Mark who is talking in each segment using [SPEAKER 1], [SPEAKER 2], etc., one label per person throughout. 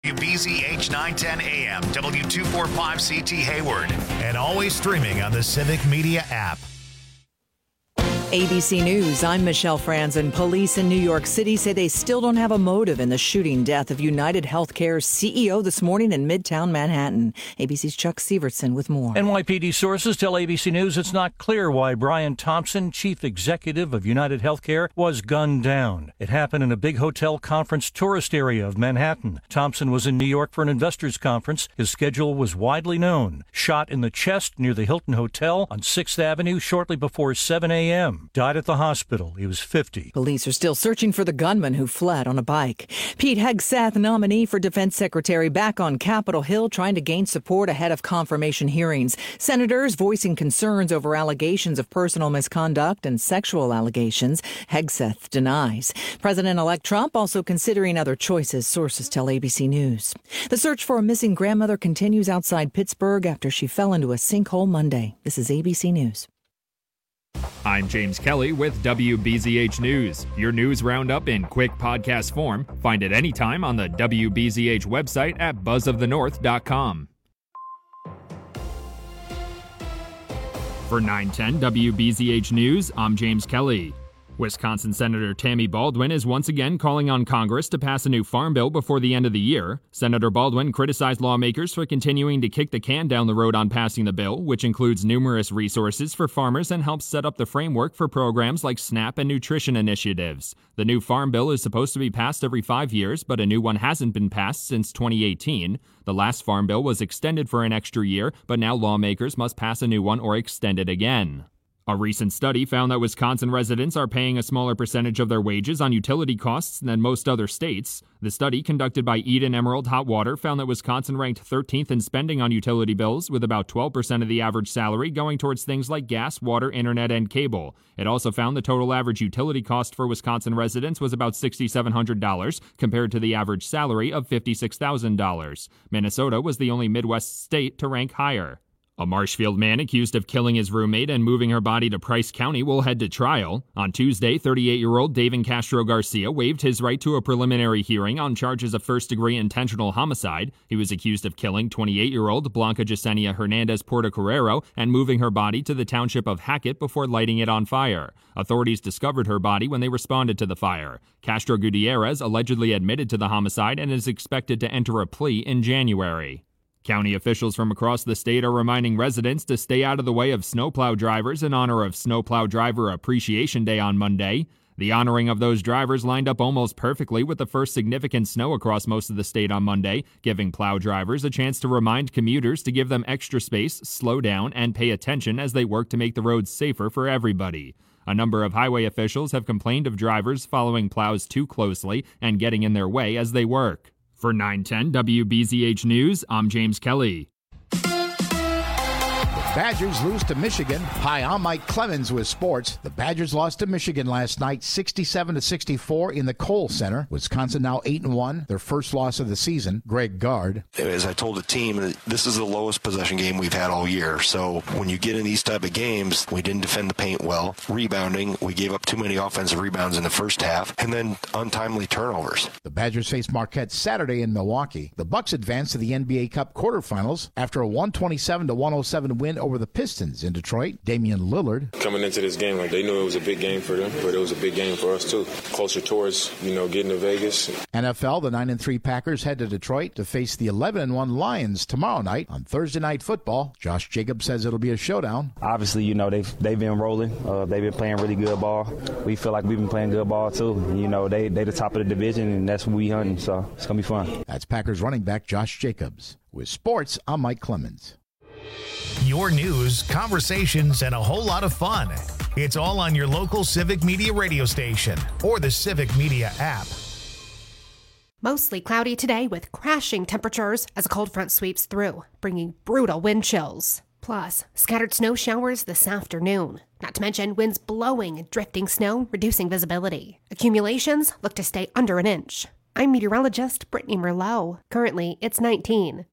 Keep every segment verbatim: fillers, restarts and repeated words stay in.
[SPEAKER 1] W B Z H nine ten A M, W two forty-five C T Hayward, and always streaming on the Civic Media app.
[SPEAKER 2] A B C News, I'm Michelle Franzen. Police in New York City say they still don't have a motive in the shooting death of United Healthcare's C E O this morning in Midtown Manhattan. A B C's Chuck Sievertson with more.
[SPEAKER 3] N Y P D sources tell A B C News it's not clear why Brian Thompson, chief executive of United Healthcare, was gunned down. It happened in a big hotel conference tourist area of Manhattan. Thompson was in New York for an investors conference. His schedule was widely known. Shot in the chest near the Hilton Hotel on sixth Avenue shortly before seven a.m. Died at the hospital. He was fifty.
[SPEAKER 2] Police are still searching for the gunman who fled on a bike. Pete Hegseth, nominee for defense secretary, back on Capitol Hill trying to gain support ahead of confirmation hearings. Senators voicing concerns over allegations of personal misconduct and sexual allegations. Hegseth denies. President-elect Trump also considering other choices, sources tell A B C News. The search for a missing grandmother continues outside Pittsburgh after she fell into a sinkhole Monday. This is A B C News.
[SPEAKER 4] I'm James Kelly with W B Z H News, your news roundup in quick podcast form. Find it anytime on the W B Z H website at buzz of the north dot com. For nine ten W B Z H News, I'm James Kelly. Wisconsin Senator Tammy Baldwin is once again calling on Congress to pass a new farm bill before the end of the year. Senator Baldwin criticized lawmakers for continuing to kick the can down the road on passing the bill, which includes numerous resources for farmers and helps set up the framework for programs like SNAP and nutrition initiatives. The new farm bill is supposed to be passed every five years, but a new one hasn't been passed since twenty eighteen. The last farm bill was extended for an extra year, but now lawmakers must pass a new one or extend it again. A recent study found that Wisconsin residents are paying a smaller percentage of their wages on utility costs than most other states. The study, conducted by Eden Emerald Hot Water, found that Wisconsin ranked thirteenth in spending on utility bills, with about twelve percent of the average salary going towards things like gas, water, internet, and cable. It also found the total average utility cost for Wisconsin residents was about six thousand seven hundred dollars, compared to the average salary of fifty-six thousand dollars. Minnesota was the only Midwest state to rank higher. A Marshfield man accused of killing his roommate and moving her body to Price County will head to trial. On Tuesday, thirty-eight-year-old David Castro Garcia waived his right to a preliminary hearing on charges of first-degree intentional homicide. He was accused of killing twenty-eight-year-old Blanca Yesenia Hernandez Portocarrero and moving her body to the township of Hackett before lighting it on fire. Authorities discovered her body when they responded to the fire. Castro Gutierrez allegedly admitted to the homicide and is expected to enter a plea in January. County officials from across the state are reminding residents to stay out of the way of snowplow drivers in honor of Snowplow Driver Appreciation Day on Monday. The honoring of those drivers lined up almost perfectly with the first significant snow across most of the state on Monday, giving plow drivers a chance to remind commuters to give them extra space, slow down, and pay attention as they work to make the roads safer for everybody. A number of highway officials have complained of drivers following plows too closely and getting in their way as they work. For nine ten W B Z H News, I'm James Kelly.
[SPEAKER 5] Badgers lose to Michigan. Hi, I'm Mike Clemens with sports. The Badgers lost to Michigan last night, sixty-seven to sixty-four in the Kohl Center. Wisconsin now eight and one, their first loss of the season. Greg Gard.
[SPEAKER 6] As I told the team, this is the lowest possession game we've had all year. So when you get in these type of games, we didn't defend the paint well. Rebounding, we gave up too many offensive rebounds in the first half, and then untimely turnovers.
[SPEAKER 5] The Badgers face Marquette Saturday in Milwaukee. The Bucks advance to the N B A Cup quarterfinals after a one twenty-seven to one oh seven win over the Pistons in Detroit. Damian Lillard.
[SPEAKER 7] Coming into this game, like they knew it was a big game for them, but it was a big game for us too. Closer towards, you know, getting to Vegas.
[SPEAKER 5] N F L, the nine and three Packers head to Detroit to face the eleven and one Lions tomorrow night on Thursday Night Football. Josh Jacobs says it'll be a showdown.
[SPEAKER 8] Obviously, you know, they've they've been rolling. Uh, they've been playing really good ball. We feel like we've been playing good ball too. You know, they they the top of the division, and that's what we hunting. So it's gonna be fun.
[SPEAKER 5] That's Packers running back Josh Jacobs. With sports, I'm Mike Clemens.
[SPEAKER 1] Your news, conversations, and a whole lot of fun. It's all on your local Civic Media radio station or the Civic Media app.
[SPEAKER 9] Mostly cloudy today with crashing temperatures as a cold front sweeps through, bringing brutal wind chills. Plus, scattered snow showers this afternoon. Not to mention winds blowing and drifting snow, reducing visibility. Accumulations look to stay under an inch. I'm meteorologist Brittany Merlot. Currently, it's nineteen.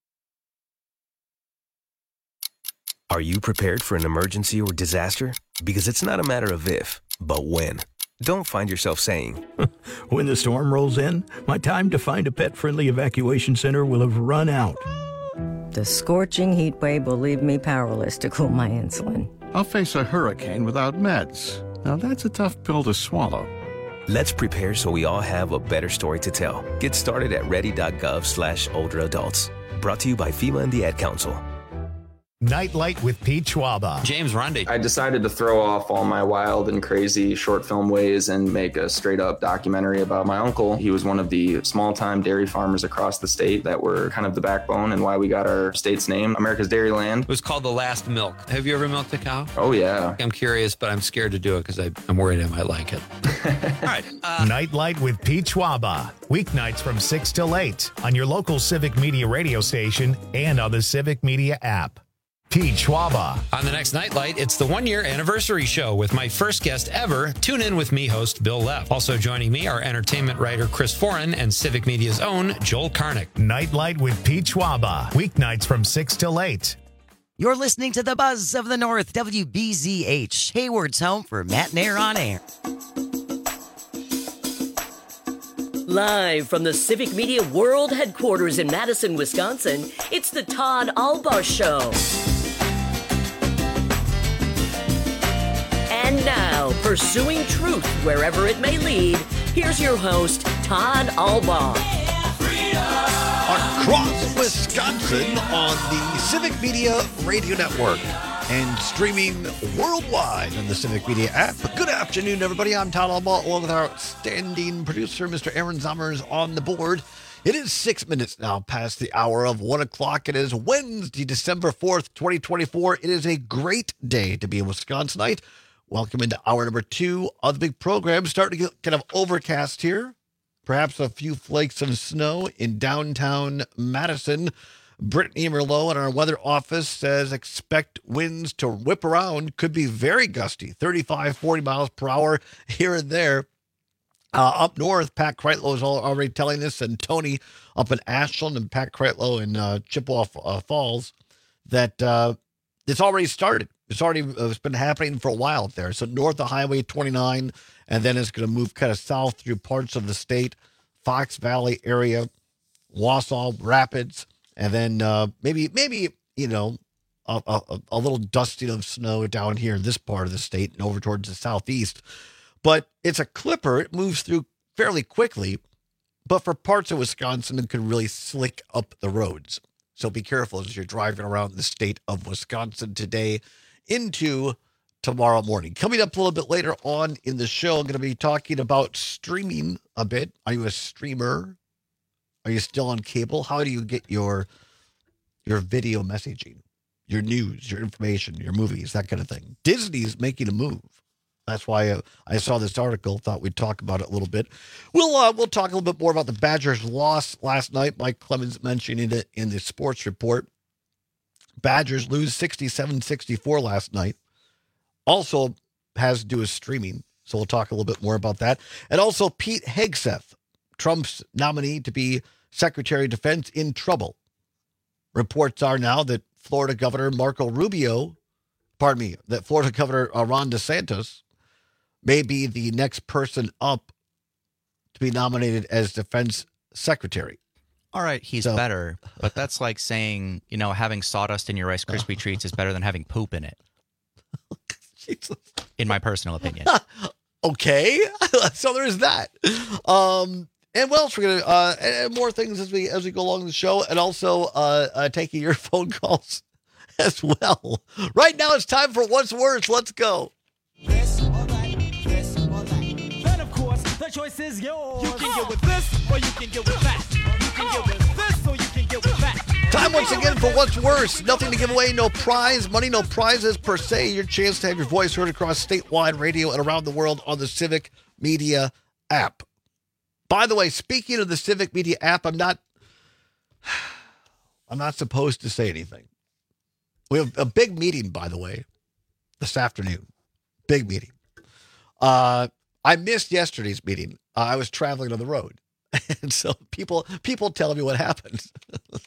[SPEAKER 10] Are you prepared for an emergency or disaster? Because it's not a matter of if, but when. don't find yourself saying,
[SPEAKER 11] when the storm rolls in, my time to find a pet-friendly evacuation center will have run out.
[SPEAKER 12] The scorching heat wave will leave me powerless to cool my insulin.
[SPEAKER 13] I'll face a hurricane without meds. Now that's a tough pill to swallow.
[SPEAKER 10] Let's prepare so we all have a better story to tell. Get started at ready.gov slash older adults. Brought to you by FEMA and the Ad Council.
[SPEAKER 1] Nightlight with Pete Schwaba.
[SPEAKER 14] James Runde. I decided to throw off all my wild and crazy short film ways and make a straight up documentary about my uncle. He was one of the small time dairy farmers across the state that were kind of the backbone and why we got our state's name, America's Dairyland.
[SPEAKER 15] It was called The Last Milk. Have you ever milked a cow?
[SPEAKER 14] Oh, yeah.
[SPEAKER 15] I'm curious, but I'm scared to do it because I'm worried I might like it. All right.
[SPEAKER 1] Uh, Nightlight with Pete Schwaba. Weeknights from six till eight on your local Civic Media radio station and on the Civic Media app. Pete Schwaba.
[SPEAKER 15] On the next Nightlight, it's the one-year anniversary show with my first guest ever. Tune in with me, host Bill Leff. Also joining me are entertainment writer Chris Foran and Civic Media's own Joel Karnick.
[SPEAKER 1] Nightlight with Pete Schwaba. Weeknights from six till eight.
[SPEAKER 16] You're listening to the Buzz of the North, W B Z H, Hayward's home for Matt and Air on Air.
[SPEAKER 17] Live from the Civic Media World Headquarters in Madison, Wisconsin, it's the Todd Albaugh Show. And now, pursuing truth wherever it may lead, here's your host, Todd Albaugh.
[SPEAKER 18] Across Wisconsin on the Civic Media Radio Network and streaming worldwide on the Civic Media app. Good afternoon, everybody. I'm Todd Albaugh, along with our outstanding producer, Mister Aaron Zommers, on the board. It is six minutes now past the hour of one o'clock. It is Wednesday, December fourth, twenty twenty-four. It is a great day to be a Wisconsinite. Welcome into hour number two of the big program. Starting to get kind of overcast here. Perhaps a few flakes of snow in downtown Madison. Brittany Merlot in our weather office says expect winds to whip around. Could be very gusty, thirty-five, forty miles per hour here and there. Uh, up north, Pat Kreitlow is already telling us, and Tony up in Ashland and Pat Kreitlow in uh, Chippewa uh, Falls, that uh, it's already started. It's already uh, it's been happening for a while up there. So north of Highway twenty-nine, and then it's going to move kind of south through parts of the state, Fox Valley area, Wausau, Rapids, and then uh, maybe, maybe you know, a, a, a little dusting of snow down here in this part of the state and over towards the southeast. But it's a clipper. It moves through fairly quickly. But for parts of Wisconsin, it can really slick up the roads. So be careful as you're driving around the state of Wisconsin today into tomorrow morning. Coming up a little bit later on in the show, I'm going to be talking about streaming a bit. Are you a streamer? Are you still on cable? How do you get your your video messaging, your news, your information, your movies, that kind of thing? Disney's making a move. That's why I, I saw this article, thought we'd talk about it a little bit. We'll uh, we'll talk a little bit more about the Badgers' loss last night. Mike Clemens mentioned it in the sports report. Badgers lose sixty-seven sixty-four last night. Also has to do with streaming, so we'll talk a little bit more about that. And also Pete Hegseth, Trump's nominee to be Secretary of Defense, in trouble. Reports are now that Florida Governor Marco Rubio, pardon me, that Florida Governor uh, Ron DeSantis may be the next person up to be nominated as defense secretary.
[SPEAKER 19] All right, he's
[SPEAKER 18] So-
[SPEAKER 19] better, but that's like saying, you know, having sawdust in your Rice Krispie treats is better than having poop in it. In my personal opinion.
[SPEAKER 18] Okay, so there's that. Um, and what else we're gonna uh, and more things as we as we go along the show, and also uh, uh, taking your phone calls as well. Right now, it's time for What's Worse. Let's go.
[SPEAKER 20] This or that, this or that. Then, of course, the choice is yours. You can get with this, or you can get with that. You can get with this, or you can get with that.
[SPEAKER 18] Time once again for What's Worse. Nothing to give away, no prize money, no prizes per se. Your chance to have your voice heard across statewide radio and around the world on the Civic Media app. By the way, speaking of the Civic Media app, I'm not, I'm not supposed to say anything. We have a big meeting, by the way, this afternoon. Big meeting. Uh, I missed yesterday's meeting. Uh, I was traveling on the road. And so people people tell me what happens. I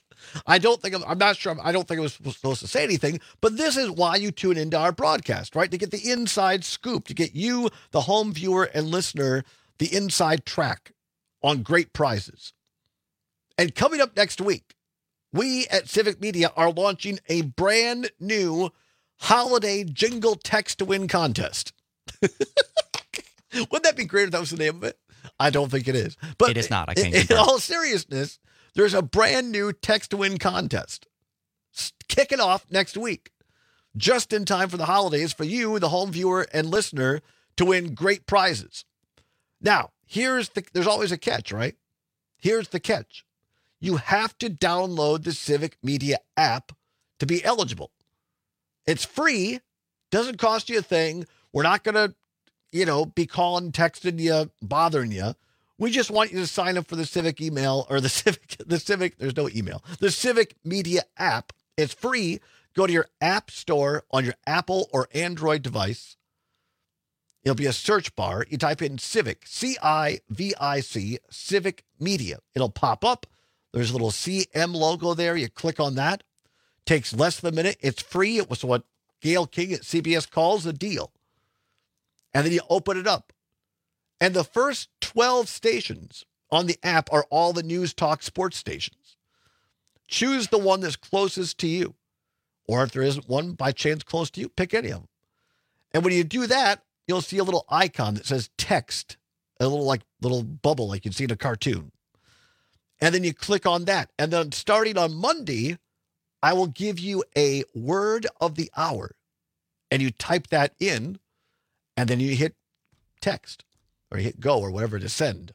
[SPEAKER 18] I don't think, I'm, I'm not sure, I don't think I was supposed to say anything, but this is why you tune into our broadcast, right? To get the inside scoop, to get you, the home viewer and listener, the inside track on great prizes. And coming up next week, we at Civic Media are launching a brand new holiday jingle text to win contest. Wouldn't that be great if that was the name of it? I don't think it is. But
[SPEAKER 19] it is not. I can't
[SPEAKER 18] in,
[SPEAKER 19] confirm.
[SPEAKER 18] in all seriousness, there's a brand new text to win contest kicking off next week, just in time for the holidays for you, the home viewer and listener, to win great prizes. Now, here's the, there's always a catch, right? Here's the catch. You have to download the Civic Media app to be eligible. It's free, doesn't cost you a thing. We're not going to, you know, be calling, texting you, bothering you. We just want you to sign up for the Civic email or the Civic, the Civic, there's no email, the Civic Media app. It's free. Go to your app store on your Apple or Android device. It'll be a search bar. You type in Civic, C I V I C, Civic Media. It'll pop up. There's a little C M logo there. You click on that. Takes less than a minute. It's free. It was what Gail King at C B S calls a deal. And then you open it up. And the first twelve stations on the app are all the News Talk sports stations. Choose the one that's closest to you. Or if there isn't one by chance close to you, pick any of them. And when you do that, you'll see a little icon that says text, a little like little bubble like you'd see in a cartoon. And then you click on that. And then starting on Monday, I will give you a word of the hour. And you type that in, and then you hit text. Or you hit go or whatever to send.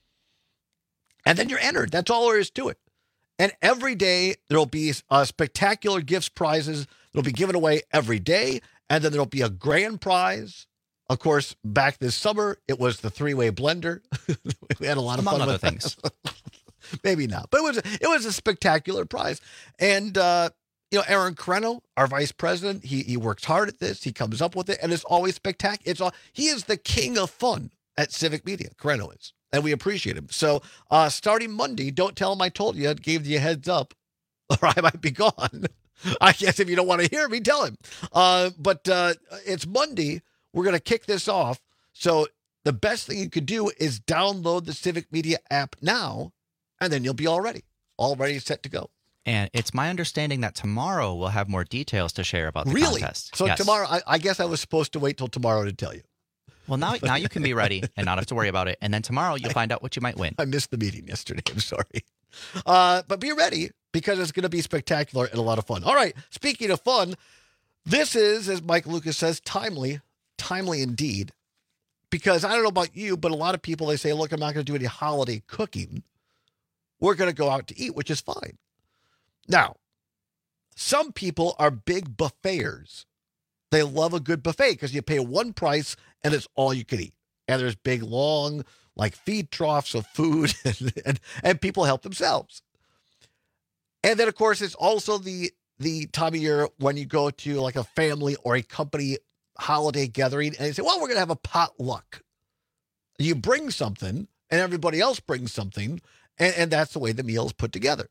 [SPEAKER 18] And then you're entered. That's all there is to it. And every day there'll be uh, spectacular gifts, prizes that'll be given away every day. And then there'll be a grand prize. Of course, back this summer, it was the three-way blender. We had a lot of
[SPEAKER 19] Among
[SPEAKER 18] fun
[SPEAKER 19] other
[SPEAKER 18] with
[SPEAKER 19] things.
[SPEAKER 18] Maybe not. But it was, it was a spectacular prize. And, uh, you know, Aaron Creno, our vice president, he, he works hard at this. He comes up with it. And it's always spectacular. It's all, he is the king of fun at Civic Media. Creno is. And we appreciate him. So uh, starting Monday, don't tell him I told you. I gave you a heads up. Or I might be gone. I guess if you don't want to hear me, tell him. Uh, but uh, it's Monday. We're going to kick this off. So the best thing you could do is download the Civic Media app now, and then you'll be all ready. All ready, set to go.
[SPEAKER 19] And it's my understanding that tomorrow we'll have more details to share about the
[SPEAKER 18] really?
[SPEAKER 19] contest.
[SPEAKER 18] So
[SPEAKER 19] yes.
[SPEAKER 18] tomorrow, I, I guess I was supposed to wait till tomorrow to tell you.
[SPEAKER 19] Well, now now you can be ready and not have to worry about it. And then tomorrow you'll find out what you might win.
[SPEAKER 18] I missed the meeting yesterday. I'm sorry. Uh, but be ready because it's going to be spectacular and a lot of fun. All right. Speaking of fun, this is, as Mike Lucas says, timely, timely indeed. Because I don't know about you, but a lot of people, they say, look, I'm not going to do any holiday cooking. We're going to go out to eat, which is fine. Now, some people are big buffeters. They love a good buffet because you pay one price and it's all you can eat. And there's big, long, like feed troughs of food and, and, and people help themselves. And then, of course, it's also the, the time of year when you go to like a family or a company holiday gathering and you say, well, we're going to have a potluck. You bring something and everybody else brings something. And, and that's the way the meal is put together.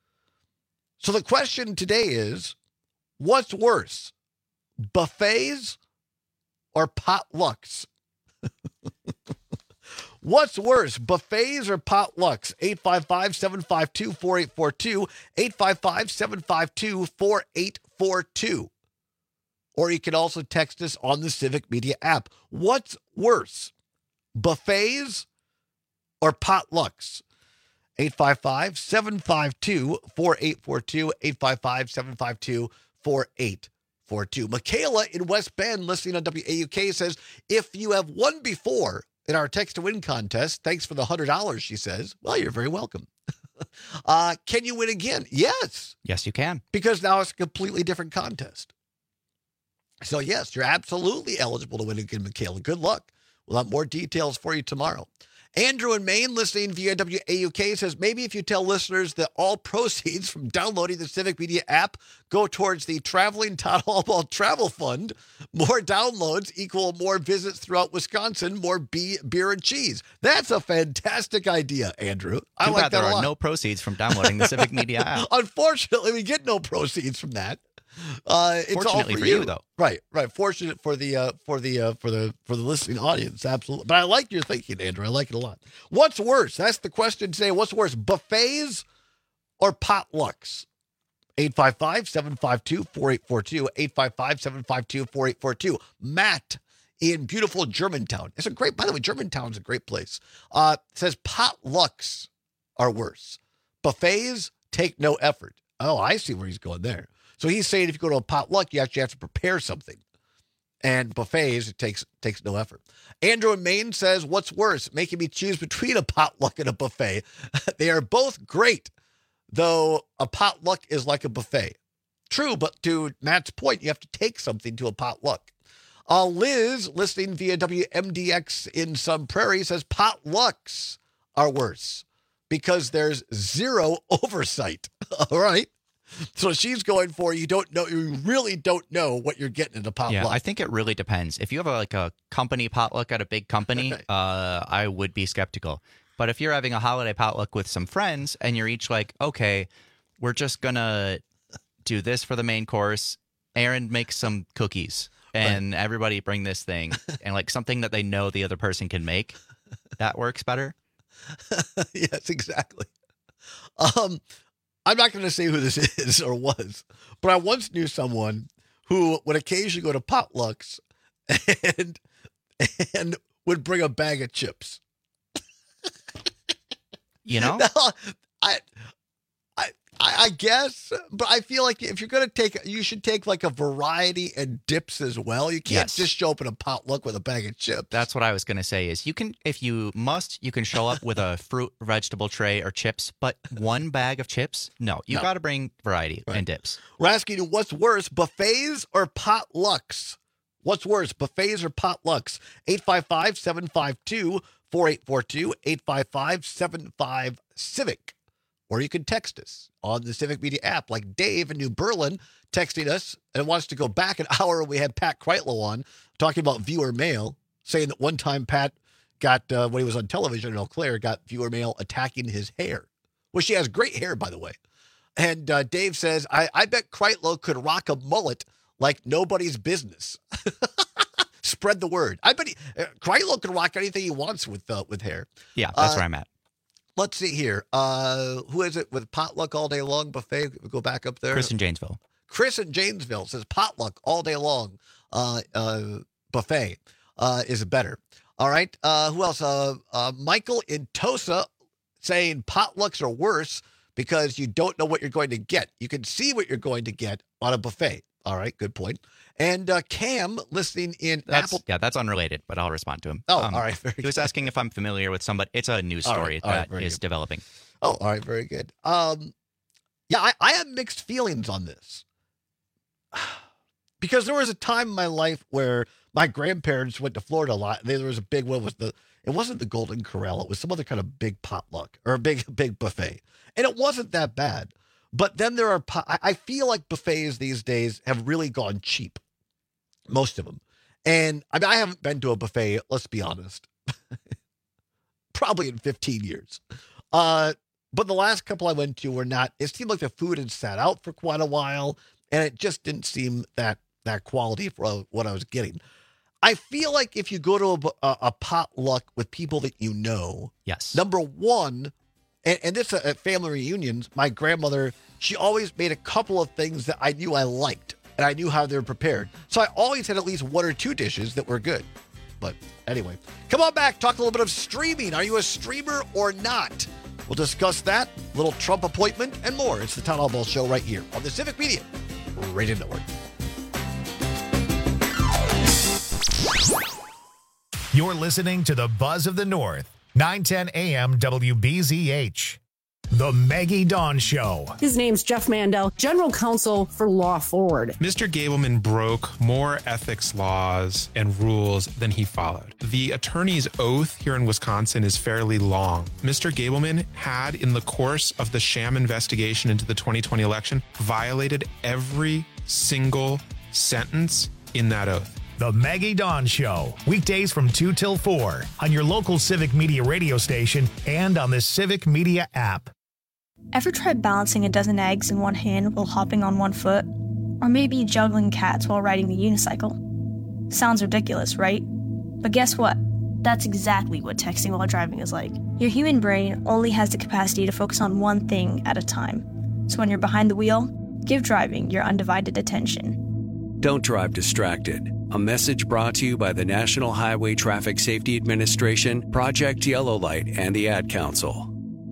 [SPEAKER 18] So the question today is, what's worse, buffets or potlucks? What's worse, buffets or potlucks? eight five five, seven five two, four eight four two, eight five five, seven five two, four eight four two. Or you can also text us on the Civic Media app. What's worse, buffets or potlucks? eight five five, seven five two, four eight four two, eight five five, seven five two, four eight four two. Michaela in West Bend, listening on W A U K, says, if you have won before in our text to win contest, thanks for the one hundred dollars, she says. Well, you're very welcome. uh, can you win again? Yes.
[SPEAKER 19] Yes, you can.
[SPEAKER 18] Because now it's a completely different contest. So, yes, you're absolutely eligible to win again, Michaela. Good luck. We'll have more details for you tomorrow. Andrew in Maine, listening via W A U K, says, maybe if you tell listeners that all proceeds from downloading the Civic Media app go towards the Traveling Todd Hallball Travel Fund, more downloads equal more visits throughout Wisconsin, more bee, beer and cheese. That's a fantastic idea, Andrew. I
[SPEAKER 19] Too
[SPEAKER 18] like
[SPEAKER 19] bad
[SPEAKER 18] that
[SPEAKER 19] there
[SPEAKER 18] a
[SPEAKER 19] are
[SPEAKER 18] lot.
[SPEAKER 19] no proceeds from downloading the Civic Media app.
[SPEAKER 18] Unfortunately, we get no proceeds from that. Uh, it's
[SPEAKER 19] Fortunately
[SPEAKER 18] all for,
[SPEAKER 19] for you, though.
[SPEAKER 18] Right, right. Fortunate for the uh, for the uh, for the for the listening audience, absolutely. But I like your thinking, Andrew. I like it a lot. What's worse? That's the question today. What's worse, buffets or potlucks? eight five five, seven five two, four eight four two, eight five five, seven five two, four eight four two. Matt in beautiful Germantown. It's a great, by the way, Germantown's a great place. Uh, says potlucks are worse. Buffets take no effort. Oh, I see where he's going there. So he's saying if you go to a potluck, you actually have to prepare something. And buffets, it takes takes no effort. Andrew in Maine says, what's worse, making me choose between a potluck and a buffet? They are both great, though a potluck is like a buffet. True, but to Matt's point, you have to take something to a potluck. Uh, Liz, listening via W M D X in Sun Prairie, says potlucks are worse because there's zero oversight. All right. So she's going for you don't know, you really don't know what you're getting in a potluck.
[SPEAKER 19] Yeah, I think it really depends. If you have a, like a company potluck at a big company, right. uh, I would be skeptical. But if you're having a holiday potluck with some friends and you're each like, okay, we're just going to do this for the main course. Aaron makes some cookies and right. everybody bring this thing and like something that they know the other person can make. That works better.
[SPEAKER 18] Yes, exactly. Um, I'm not going to say who this is or was, but I once knew someone who would occasionally go to potlucks and and would bring a bag of chips.
[SPEAKER 19] You know,
[SPEAKER 18] now, I, I, I guess, but I feel like if you're going to take, you should take like a variety and dips as well. You can't
[SPEAKER 19] Yes.
[SPEAKER 18] just show up in a potluck with a bag of chips.
[SPEAKER 19] That's what I was going to say is you can, if you must, you can show up with a fruit, vegetable tray or chips, but one bag of chips? No, you
[SPEAKER 18] No.
[SPEAKER 19] got to bring variety
[SPEAKER 18] Right.
[SPEAKER 19] and dips.
[SPEAKER 18] We're asking you what's worse, buffets or potlucks? What's worse, buffets or potlucks? eight five five, seven five two, four eight four two, eight five five, seven five, CIVIC. Or you can text us on the Civic Media app, like Dave in New Berlin texting us and wants to go back an hour when we had Pat Kreitlow on talking about viewer mail, saying that one time Pat got, uh, when he was on television in Eau Claire, got viewer mail attacking his hair. Well, she has great hair, by the way. And uh, Dave says, I, I bet Kreitlow could rock a mullet like nobody's business. Spread the word. I bet he, uh, Kreitlow can rock anything he wants with uh, with hair.
[SPEAKER 19] Yeah, that's
[SPEAKER 18] Uh,
[SPEAKER 19] where I'm at.
[SPEAKER 18] Let's see here. Uh, who is it with potluck all day long buffet? We go back up there.
[SPEAKER 19] Chris in Janesville.
[SPEAKER 18] Chris in Janesville says potluck all day long uh, uh, buffet uh, is better. All right. Uh, who else? Uh, uh, Michael in Tosa saying potlucks are worse because you don't know what you're going to get. You can see what you're going to get on a buffet. All right. Good point. And uh, Cam listening in
[SPEAKER 19] That's,
[SPEAKER 18] Apple.
[SPEAKER 19] Yeah, that's unrelated, but I'll respond to him.
[SPEAKER 18] Oh, all right. Very
[SPEAKER 19] he was
[SPEAKER 18] good.
[SPEAKER 19] asking if I'm familiar with somebody. It's a news
[SPEAKER 18] All
[SPEAKER 19] story
[SPEAKER 18] right, all right,
[SPEAKER 19] that
[SPEAKER 18] very
[SPEAKER 19] is
[SPEAKER 18] good.
[SPEAKER 19] developing.
[SPEAKER 18] Oh, all right. Very good. Um, yeah, I, I have mixed feelings on this. Because there was a time in my life where my grandparents went to Florida a lot. There was a big one with the, it wasn't the Golden Corral. It was some other kind of big potluck or a big, big buffet. And it wasn't that bad. But then there are, po- I I feel like buffets these days have really gone cheap. Most of them. And I mean, I haven't been to a buffet, let's be honest, probably in fifteen years. Uh, but the last couple I went to were not, it seemed like the food had sat out for quite a while, and it just didn't seem that that quality for what I was getting. I feel like if you go to a, a, a potluck with people that you know,
[SPEAKER 19] yes.
[SPEAKER 18] number one, and, and this uh, at family reunions, my grandmother, she always made a couple of things that I knew I liked. And I knew how they were prepared. So I always had at least one or two dishes that were good. But anyway, come on back. Talk a little bit of streaming. Are you a streamer or not? We'll discuss that, little Trump appointment, and more. It's the Town Hall Ball Show right here on the Civic Media Radio Network.
[SPEAKER 1] You're listening to the Buzz of the North, nine ten A M W B Z H. The Maggie Dawn Show.
[SPEAKER 21] His name's Jeff Mandel, General Counsel for Law Forward.
[SPEAKER 22] Mister Gableman broke more ethics laws and rules than he followed. The attorney's oath here in Wisconsin is fairly long. Mister Gableman had, in the course of the sham investigation into the twenty twenty election, violated every single sentence in that oath.
[SPEAKER 1] The Maggie Dawn Show, weekdays from two till four on your local Civic Media radio station and on the Civic Media app.
[SPEAKER 23] Ever tried balancing a dozen eggs in one hand while hopping on one foot? Or maybe juggling cats while riding the unicycle? Sounds ridiculous, right? But guess what? That's exactly what texting while driving is like. Your human brain only has the capacity to focus on one thing at a time. So when you're behind the wheel, give driving your undivided attention.
[SPEAKER 24] Don't drive distracted. A message brought to you by the National Highway Traffic Safety Administration, Project Yellow Light, and the Ad Council.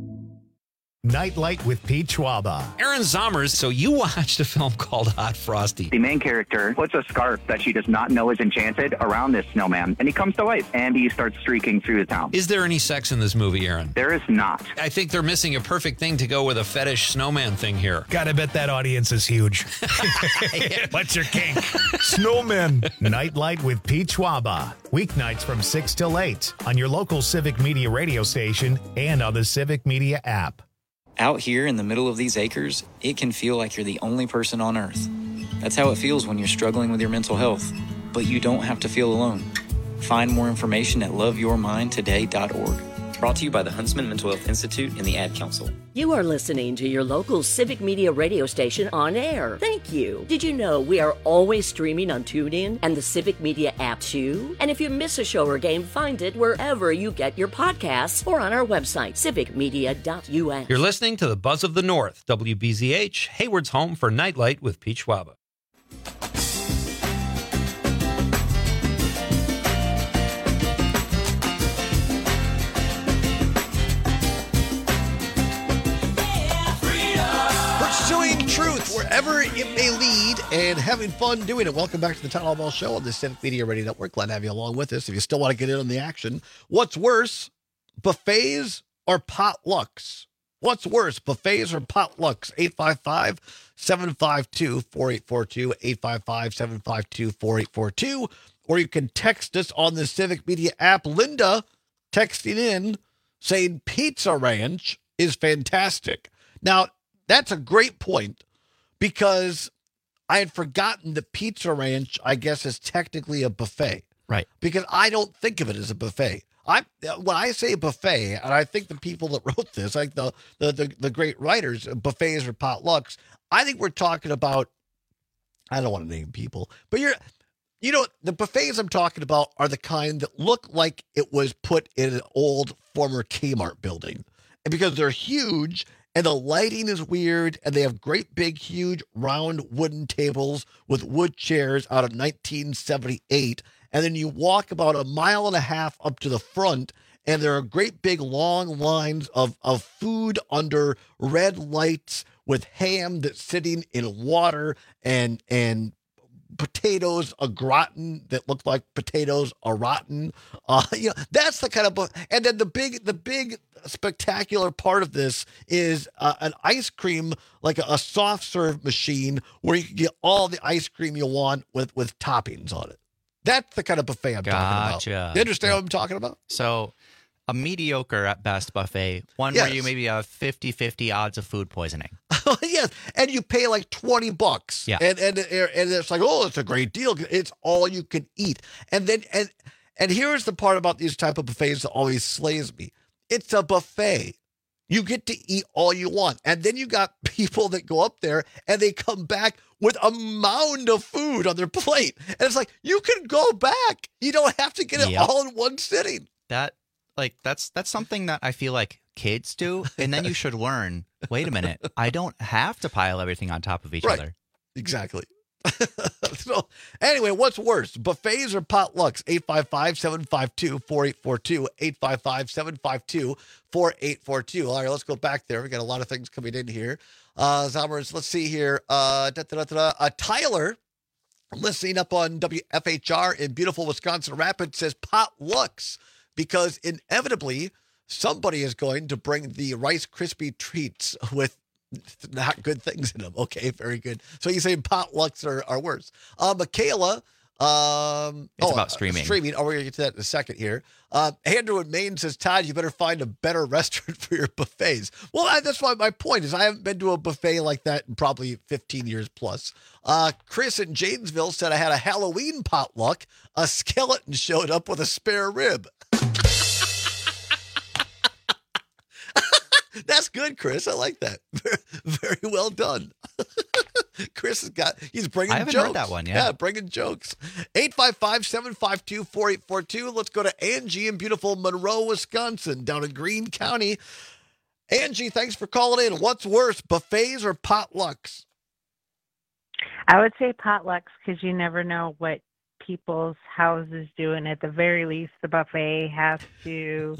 [SPEAKER 1] Nightlight with Pete Schwaba.
[SPEAKER 15] Aaron Zommers, so you watched a film called Hot Frosty.
[SPEAKER 25] The main character puts a scarf that she does not know is enchanted around this snowman, and he comes to life, and he starts streaking through the town.
[SPEAKER 15] Is there any sex in this movie, Aaron?
[SPEAKER 25] There is not.
[SPEAKER 15] I think they're missing a perfect thing to go with a fetish snowman thing here.
[SPEAKER 1] Gotta bet that audience is huge. What's your kink? Snowmen. Nightlight with Pete Schwaba. Weeknights from six till eight on your local Civic Media radio station and on the Civic Media app.
[SPEAKER 26] Out here in the middle of these acres, it can feel like you're the only person on Earth. That's how it feels when you're struggling with your mental health. But you don't have to feel alone. Find more information at love your mind today dot org. Brought to you by the Huntsman Mental Health Institute and the Ad Council.
[SPEAKER 17] You are listening to your local Civic Media radio station on air. Thank you. Did you know we are always streaming on TuneIn and the Civic Media app too? And if you miss a show or game, find it wherever you get your podcasts or on our website, civic media dot u s.
[SPEAKER 15] You're listening to the Buzz of the North, W B Z H, Hayward's home for Nightlight with Pete Schwaba.
[SPEAKER 18] Pursuing truth wherever it may lead and having fun doing it. Welcome back to the Town Hall Ball Show on the Civic Media Radio Network. Glad to have you along with us. If you still want to get in on the action, what's worse, buffets or potlucks? What's worse, buffets or potlucks? eight five five, seven five two, four eight four two, eight five five, seven five two, four eight four two, or you can text us on the Civic Media app. Linda texting in saying Pizza Ranch is fantastic. Now, that's a great point because I had forgotten that Pizza Ranch, I guess, is technically a buffet.
[SPEAKER 19] Right.
[SPEAKER 18] Because I don't think of it as a buffet. I when I say buffet, and I think the people that wrote this, like the the the, the great writers, buffets or potlucks, I think we're talking about, I don't want to name people, but you're, you know, the buffets I'm talking about are the kind that look like it was put in an old former Kmart building. And because they're huge and the lighting is weird and they have great big, huge, round wooden tables with wood chairs out of nineteen seventy-eight. And then you walk about a mile and a half up to the front, and there are great big long lines of, of food under red lights with ham that's sitting in water and and potatoes au gratin that look like potatoes au rotten. Uh, you know, that's the kind of, and then the big, the big spectacular part of this is uh, an ice cream, like a, a soft serve machine where you can get all the ice cream you want with, with toppings on it. That's the kind of buffet I'm
[SPEAKER 19] Gotcha.
[SPEAKER 18] talking about. You understand
[SPEAKER 19] Yeah.
[SPEAKER 18] what I'm talking about?
[SPEAKER 19] So a mediocre at best buffet, one
[SPEAKER 18] Yes.
[SPEAKER 19] where you maybe have fifty-fifty odds of food poisoning.
[SPEAKER 18] Yes, and you pay like twenty bucks.
[SPEAKER 19] Yeah.
[SPEAKER 18] And and and it's like, oh, it's a great deal. It's all you can eat. And then and and here's the part about these type of buffets that always slays me. It's a buffet. You get to eat all you want. And then you got people that go up there and they come back with a mound of food on their plate. And it's like, you can go back. You don't have to get it
[SPEAKER 19] Yep.
[SPEAKER 18] all in one sitting.
[SPEAKER 19] That like that's that's something that I feel like kids do, and then you should learn. Wait a minute, I don't have to pile everything on top of each
[SPEAKER 18] Right.
[SPEAKER 19] other.
[SPEAKER 18] Exactly. So anyway, what's worse, buffets or potlucks? eight five five, seven five two, four eight four two, eight five five, seven five two, four eight four two. All right, let's go back there. We got a lot of things coming in here. Uh, Zommers, let's see here. Uh, da, da, da, da, uh, Tyler, listening up on W F H R in beautiful Wisconsin Rapids, says potlucks because inevitably somebody is going to bring the Rice Krispie treats with not good things in them. Okay, very good. So you say potlucks are, are worse. Uh, Michaela. Um,
[SPEAKER 19] It's
[SPEAKER 18] oh,
[SPEAKER 19] about streaming.
[SPEAKER 18] Uh, streaming. Oh, we're going to get to that in a second here. Uh, Andrew in Maine says, Todd, you better find a better restaurant for your buffets. Well, I, that's why my point is I haven't been to a buffet like that in probably fifteen years plus. Uh, Chris in Janesville said I had a Halloween potluck. A skeleton showed up with a spare rib. That's good, Chris. I like that. Very, very well done. Chris has got, he's bringing
[SPEAKER 19] I haven't
[SPEAKER 18] jokes.
[SPEAKER 19] heard that one, yeah.
[SPEAKER 18] Yeah, bringing jokes. eight five five, seven five two, four eight four two. Let's go to Angie in beautiful Monroe, Wisconsin, down in Greene County. Angie, thanks for calling in. What's worse, buffets or potlucks?
[SPEAKER 2] I would say potlucks because you never know what people's houses do, and at the very least, the buffet has to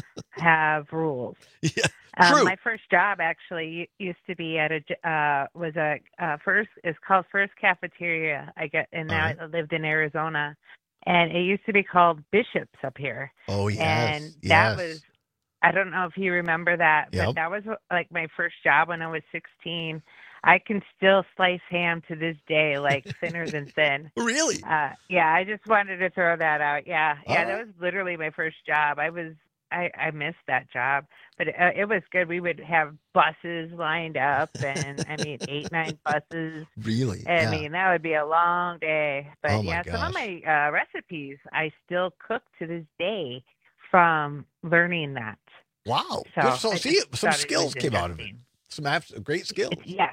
[SPEAKER 2] have rules.
[SPEAKER 18] Yeah,
[SPEAKER 2] um,
[SPEAKER 18] true.
[SPEAKER 2] My first job actually used to be at a uh, was a uh, first. It's called First Cafeteria. I get, and now
[SPEAKER 18] Uh-huh.
[SPEAKER 2] I lived in Arizona, and it used to be called Bishop's up here.
[SPEAKER 18] Oh, yes.
[SPEAKER 2] And
[SPEAKER 18] yes.
[SPEAKER 2] that was. I don't know if you remember that, but
[SPEAKER 18] Yep.
[SPEAKER 2] that was like my first job when I was sixteen. I can still slice ham to this day, like thinner than thin.
[SPEAKER 18] Really?
[SPEAKER 2] Uh, yeah, I just wanted to throw that out. Yeah, yeah,
[SPEAKER 18] All
[SPEAKER 2] that
[SPEAKER 18] right.
[SPEAKER 2] was literally my first job. I was, I, I missed that job, but uh, it was good. We would have buses lined up, and I mean, eight, nine buses.
[SPEAKER 18] Really?
[SPEAKER 2] I
[SPEAKER 18] Yeah.
[SPEAKER 2] mean, that would be a long day. But
[SPEAKER 18] Oh, my
[SPEAKER 2] yeah, some of
[SPEAKER 18] gosh.
[SPEAKER 2] my uh, recipes I still cook to this day from learning that.
[SPEAKER 18] Wow.
[SPEAKER 2] So
[SPEAKER 18] Good. So
[SPEAKER 2] I
[SPEAKER 18] see,
[SPEAKER 2] just
[SPEAKER 18] some
[SPEAKER 2] thought it
[SPEAKER 18] skills
[SPEAKER 2] was
[SPEAKER 18] came out of it.
[SPEAKER 2] interesting.
[SPEAKER 18] Some abs- great skills.
[SPEAKER 2] Yes.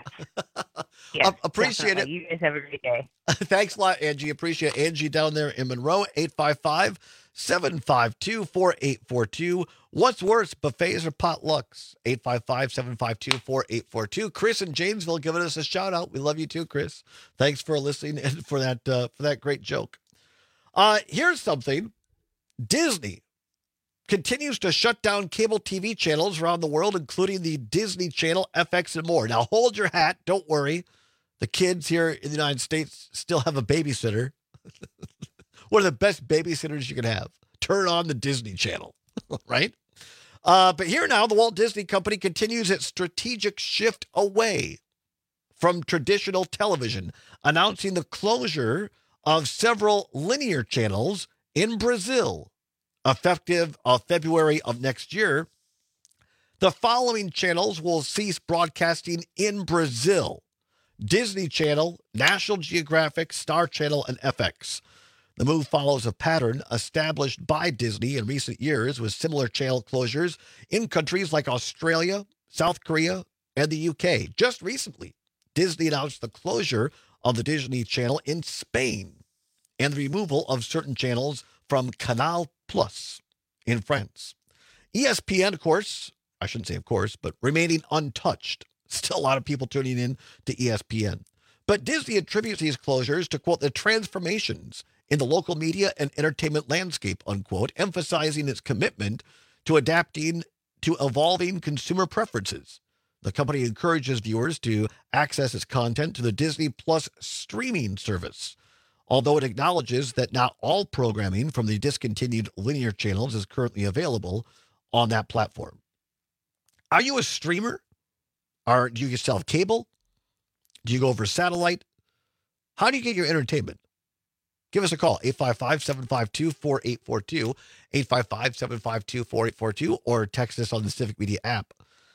[SPEAKER 2] Yes,
[SPEAKER 18] appreciate
[SPEAKER 2] definitely.
[SPEAKER 18] it.
[SPEAKER 2] You guys have a great day.
[SPEAKER 18] Thanks a lot, Angie. Appreciate it. Angie down there in Monroe, eight five five, seven five two, four eight four two. What's worse, buffets or potlucks? eight five five, seven five two, four eight four two. Chris in Janesville giving us a shout out. We love you too, Chris. Thanks for listening and for that uh, for that great joke. Uh, here's something. Disney continues to shut down cable T V channels around the world, including the Disney Channel, F X, and more. Now, hold your hat. Don't worry. The kids here in the United States still have a babysitter. One of the best babysitters you can have. Turn on the Disney Channel, right? Uh, but here now, the Walt Disney Company continues its strategic shift away from traditional television, announcing the closure of several linear channels in Brazil. Effective of February of next year, the following channels will cease broadcasting in Brazil: Disney Channel, National Geographic, Star Channel, and F X. The move follows a pattern established by Disney in recent years with similar channel closures in countries like Australia, South Korea, and the U K. Just recently, Disney announced the closure of the Disney Channel in Spain and the removal of certain channels from Canal Plus in France. E S P N, of course, I shouldn't say of course, but remaining untouched. Still a lot of people tuning in to E S P N. But Disney attributes these closures to, quote, the transformations in the local media and entertainment landscape, unquote, emphasizing its commitment to adapting to evolving consumer preferences. The company encourages viewers to access its content to the Disney Plus streaming service, although it acknowledges that not all programming from the discontinued linear channels is currently available on that platform. Are you a streamer? Or do you still have cable? Do you go over satellite? How do you get your entertainment? Give us a call, eight five five, seven five two, four eight four two, eight five five, seven five two, four eight four two, or text us on the Civic Media app.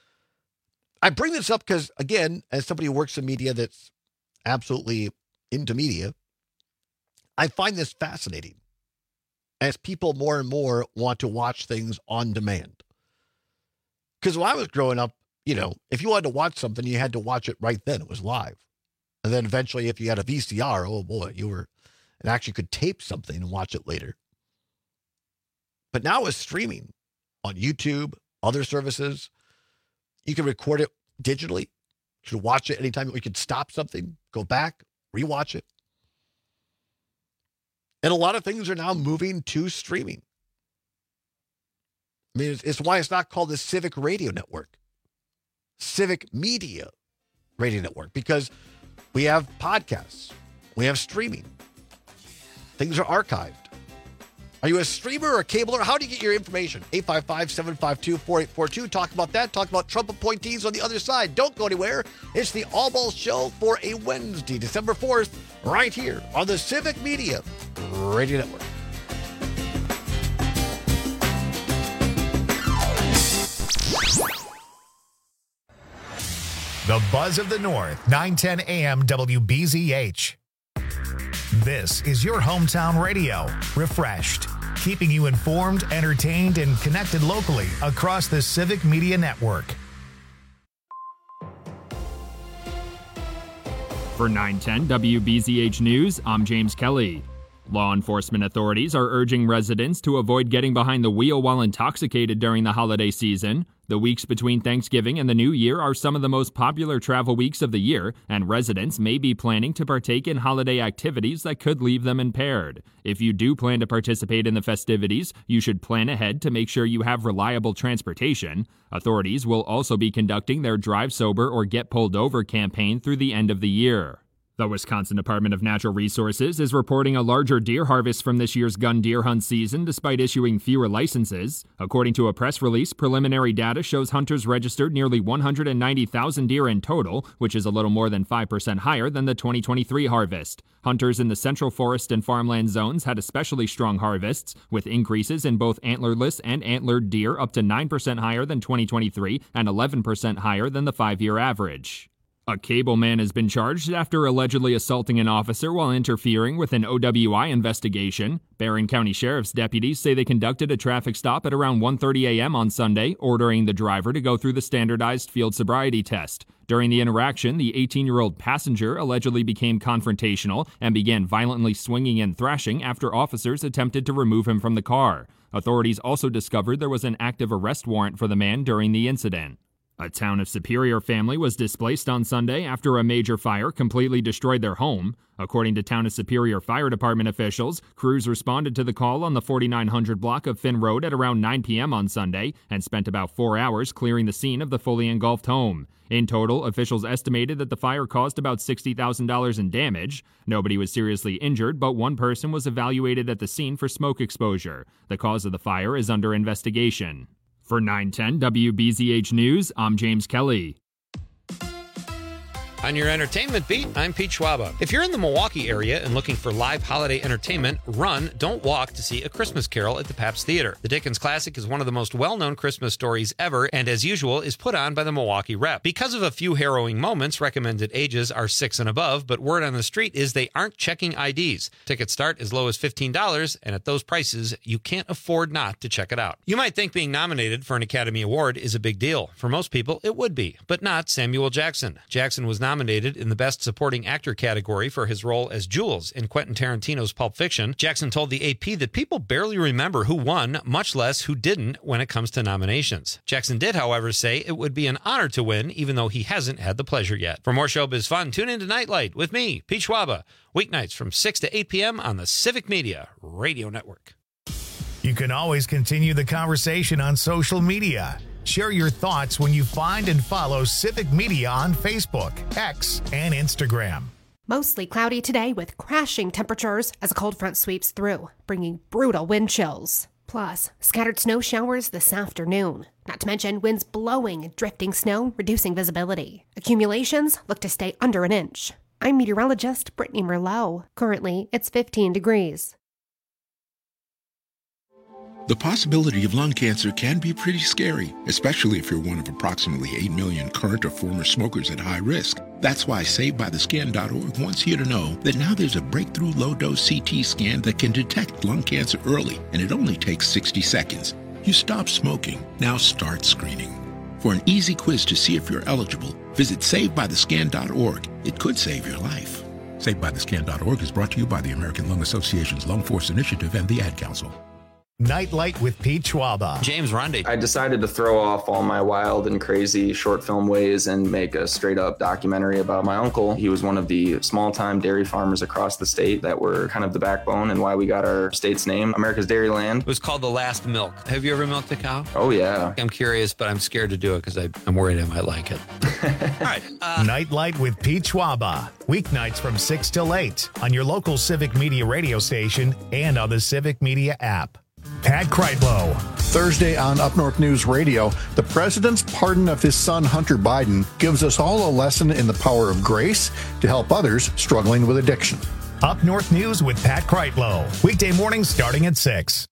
[SPEAKER 18] I bring this up because, again, as somebody who works in media that's absolutely into media, I find this fascinating as people more and more want to watch things on demand. Because when I was growing up, you know, if you wanted to watch something, you had to watch it right then. It was live. And then eventually, if you had a V C R, oh boy, you were, and actually could tape something and watch it later. But now with streaming on YouTube, other services, you can record it digitally. You can watch it anytime. You can stop something, go back, rewatch it. And a lot of things are now moving to streaming. I mean, it's, it's why it's not called the Civic Radio Network. Civic Media Radio Network, because we have podcasts, we have streaming, things are archived. Are you a streamer or a cabler? How do you get your information? eight five five, seven five two, four eight four two. Talk about that. Talk about Trump appointees on the other side. Don't go anywhere. It's the All Balls Show for a Wednesday, December fourth, right here on the Civic Media Radio Network.
[SPEAKER 1] The Buzz of the North, nine ten A M W B Z H. This is your hometown radio, refreshed, keeping you informed, entertained, and connected locally across the Civic Media Network.
[SPEAKER 3] For nine ten W B Z H News, I'm James Kelly. Law enforcement authorities are urging residents to avoid getting behind the wheel while intoxicated during the holiday season. The weeks between Thanksgiving and the New Year are some of the most popular travel weeks of the year, and residents may be planning to partake in holiday activities that could leave them impaired. If you do plan to participate in the festivities, you should plan ahead to make sure you have reliable transportation. Authorities will also be conducting their Drive Sober or Get Pulled Over campaign through the end of the year. The Wisconsin Department of Natural Resources is reporting a larger deer harvest from this year's gun deer hunt season despite issuing fewer licenses. According to a press release, preliminary data shows hunters registered nearly one hundred ninety thousand deer in total, which is a little more than five percent higher than the twenty twenty-three harvest. Hunters in the central forest and farmland zones had especially strong harvests, with increases in both antlerless and antlered deer up to nine percent higher than twenty twenty-three and eleven percent higher than the five-year average. A cable man has been charged after allegedly assaulting an officer while interfering with an O W I investigation. Barron County Sheriff's deputies say they conducted a traffic stop at around one thirty a.m. on Sunday, ordering the driver to go through the standardized field sobriety test. During the interaction, the eighteen-year-old passenger allegedly became confrontational and began violently swinging and thrashing after officers attempted to remove him from the car. Authorities also discovered there was an active arrest warrant for the man during the incident. A Town of Superior family was displaced on Sunday after a major fire completely destroyed their home. According to Town of Superior Fire Department officials, crews responded to the call on the forty-nine hundred block of Finn Road at around nine p.m. on Sunday and spent about four hours clearing the scene of the fully engulfed home. In total, officials estimated that the fire caused about sixty thousand dollars in damage. Nobody was seriously injured, but one person was evaluated at the scene for smoke exposure. The cause of the fire is under investigation. For nine ten W B Z H News, I'm James Kelly.
[SPEAKER 15] On your entertainment beat, I'm Pete Schwaba. If you're in the Milwaukee area and looking for live holiday entertainment, run, don't walk to see A Christmas Carol at the Pabst Theater. The Dickens classic is one of the most well-known Christmas stories ever, and as usual, is put on by the Milwaukee Rep. Because of a few harrowing moments, recommended ages are six and above, but word on the street is they aren't checking I Ds. Tickets start as low as fifteen dollars, and at those prices, you can't afford not to check it out. You might think being nominated for an Academy Award is a big deal. For most people, it would be, but not Samuel Jackson. Jackson was nominated Nominated in the Best Supporting Actor category for his role as Jules in Quentin Tarantino's Pulp Fiction. Jackson told the A P that people barely remember who won, much less who didn't when it comes to nominations. Jackson did, however, say it would be an honor to win, even though he hasn't had the pleasure yet. For more showbiz fun, tune in to Nightlight with me, Pete Schwaba, weeknights from six to eight p.m. on the Civic Media Radio Network.
[SPEAKER 1] You can always continue the conversation on social media. Share your thoughts when you find and follow Civic Media on Facebook, X, and Instagram.
[SPEAKER 9] Mostly cloudy today with crashing temperatures as a cold front sweeps through, bringing brutal wind chills. Plus, scattered snow showers this afternoon. Not to mention winds blowing and drifting snow, reducing visibility. Accumulations look to stay under an inch. I'm meteorologist Brittany Merlot. Currently, it's fifteen degrees.
[SPEAKER 4] The possibility of lung cancer can be pretty scary, especially if you're one of approximately eight million current or former smokers at high risk. That's why Saved By The Scan dot org wants you to know that now there's a breakthrough low-dose C T scan that can detect lung cancer early, and it only takes sixty seconds. You stop smoking, now start screening. For an easy quiz to see if you're eligible, visit Saved By The Scan dot org. It could save your life. Saved By The Scan dot org is brought to you by the American Lung Association's Lung Force Initiative and the Ad Council.
[SPEAKER 1] Nightlight with Pete Schwaba.
[SPEAKER 15] James Rundy.
[SPEAKER 14] I decided to throw off all my wild and crazy short film ways and make a straight up documentary about my uncle. He was one of the small time dairy farmers across the state that were kind of the backbone and why we got our state's name, America's Dairyland.
[SPEAKER 15] It was called The Last Milk. Have you ever milked a cow?
[SPEAKER 14] Oh, yeah.
[SPEAKER 15] I'm curious, but I'm scared to do it because I'm worried I might like it. All right. Uh,
[SPEAKER 1] Nightlight with Pete Schwaba. Weeknights from six till eight on your local Civic Media radio station and on the Civic Media app. Pat Kreitlow.
[SPEAKER 13] Thursday on Up North News Radio, the president's pardon of his son Hunter Biden gives us all a lesson in the power of grace to help others struggling with addiction.
[SPEAKER 1] Up North News with Pat Kreitlow. Weekday mornings starting at six.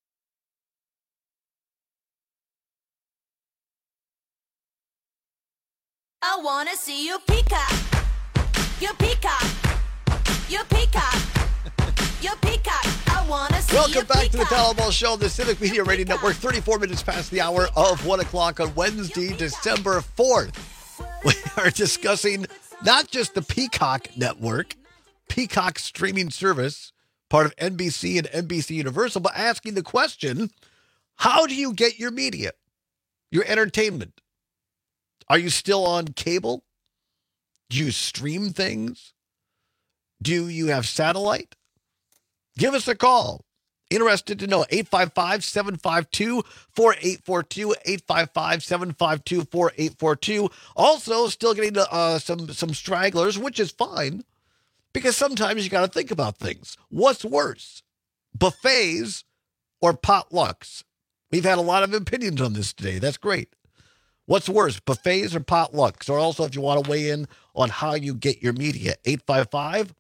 [SPEAKER 5] I want to see you peacock. You peacock. You peacock. You peacock. I want to see
[SPEAKER 18] Welcome
[SPEAKER 5] you
[SPEAKER 18] back
[SPEAKER 5] peacock.
[SPEAKER 18] to the Talaball Show, the Civic Media Radio Network, thirty-four minutes past the hour of one o'clock on Wednesday, December fourth. We are discussing not just the Peacock Network, Peacock streaming service, part of N B C and N B C Universal, but asking the question, how do you get your media, your entertainment? Are you still on cable? Do you stream things? Do you have satellite? Give us a call. Interested to know. eight five five, seven five two, four eight four two, eight five five, seven five two, four eight four two. Also, still getting uh, some, some stragglers, which is fine, because sometimes you got to think about things. What's worse, buffets or potlucks? We've had a lot of opinions on this today. That's great. What's worse, buffets or potlucks? Or also, if you want to weigh in on how you get your media, eight five five,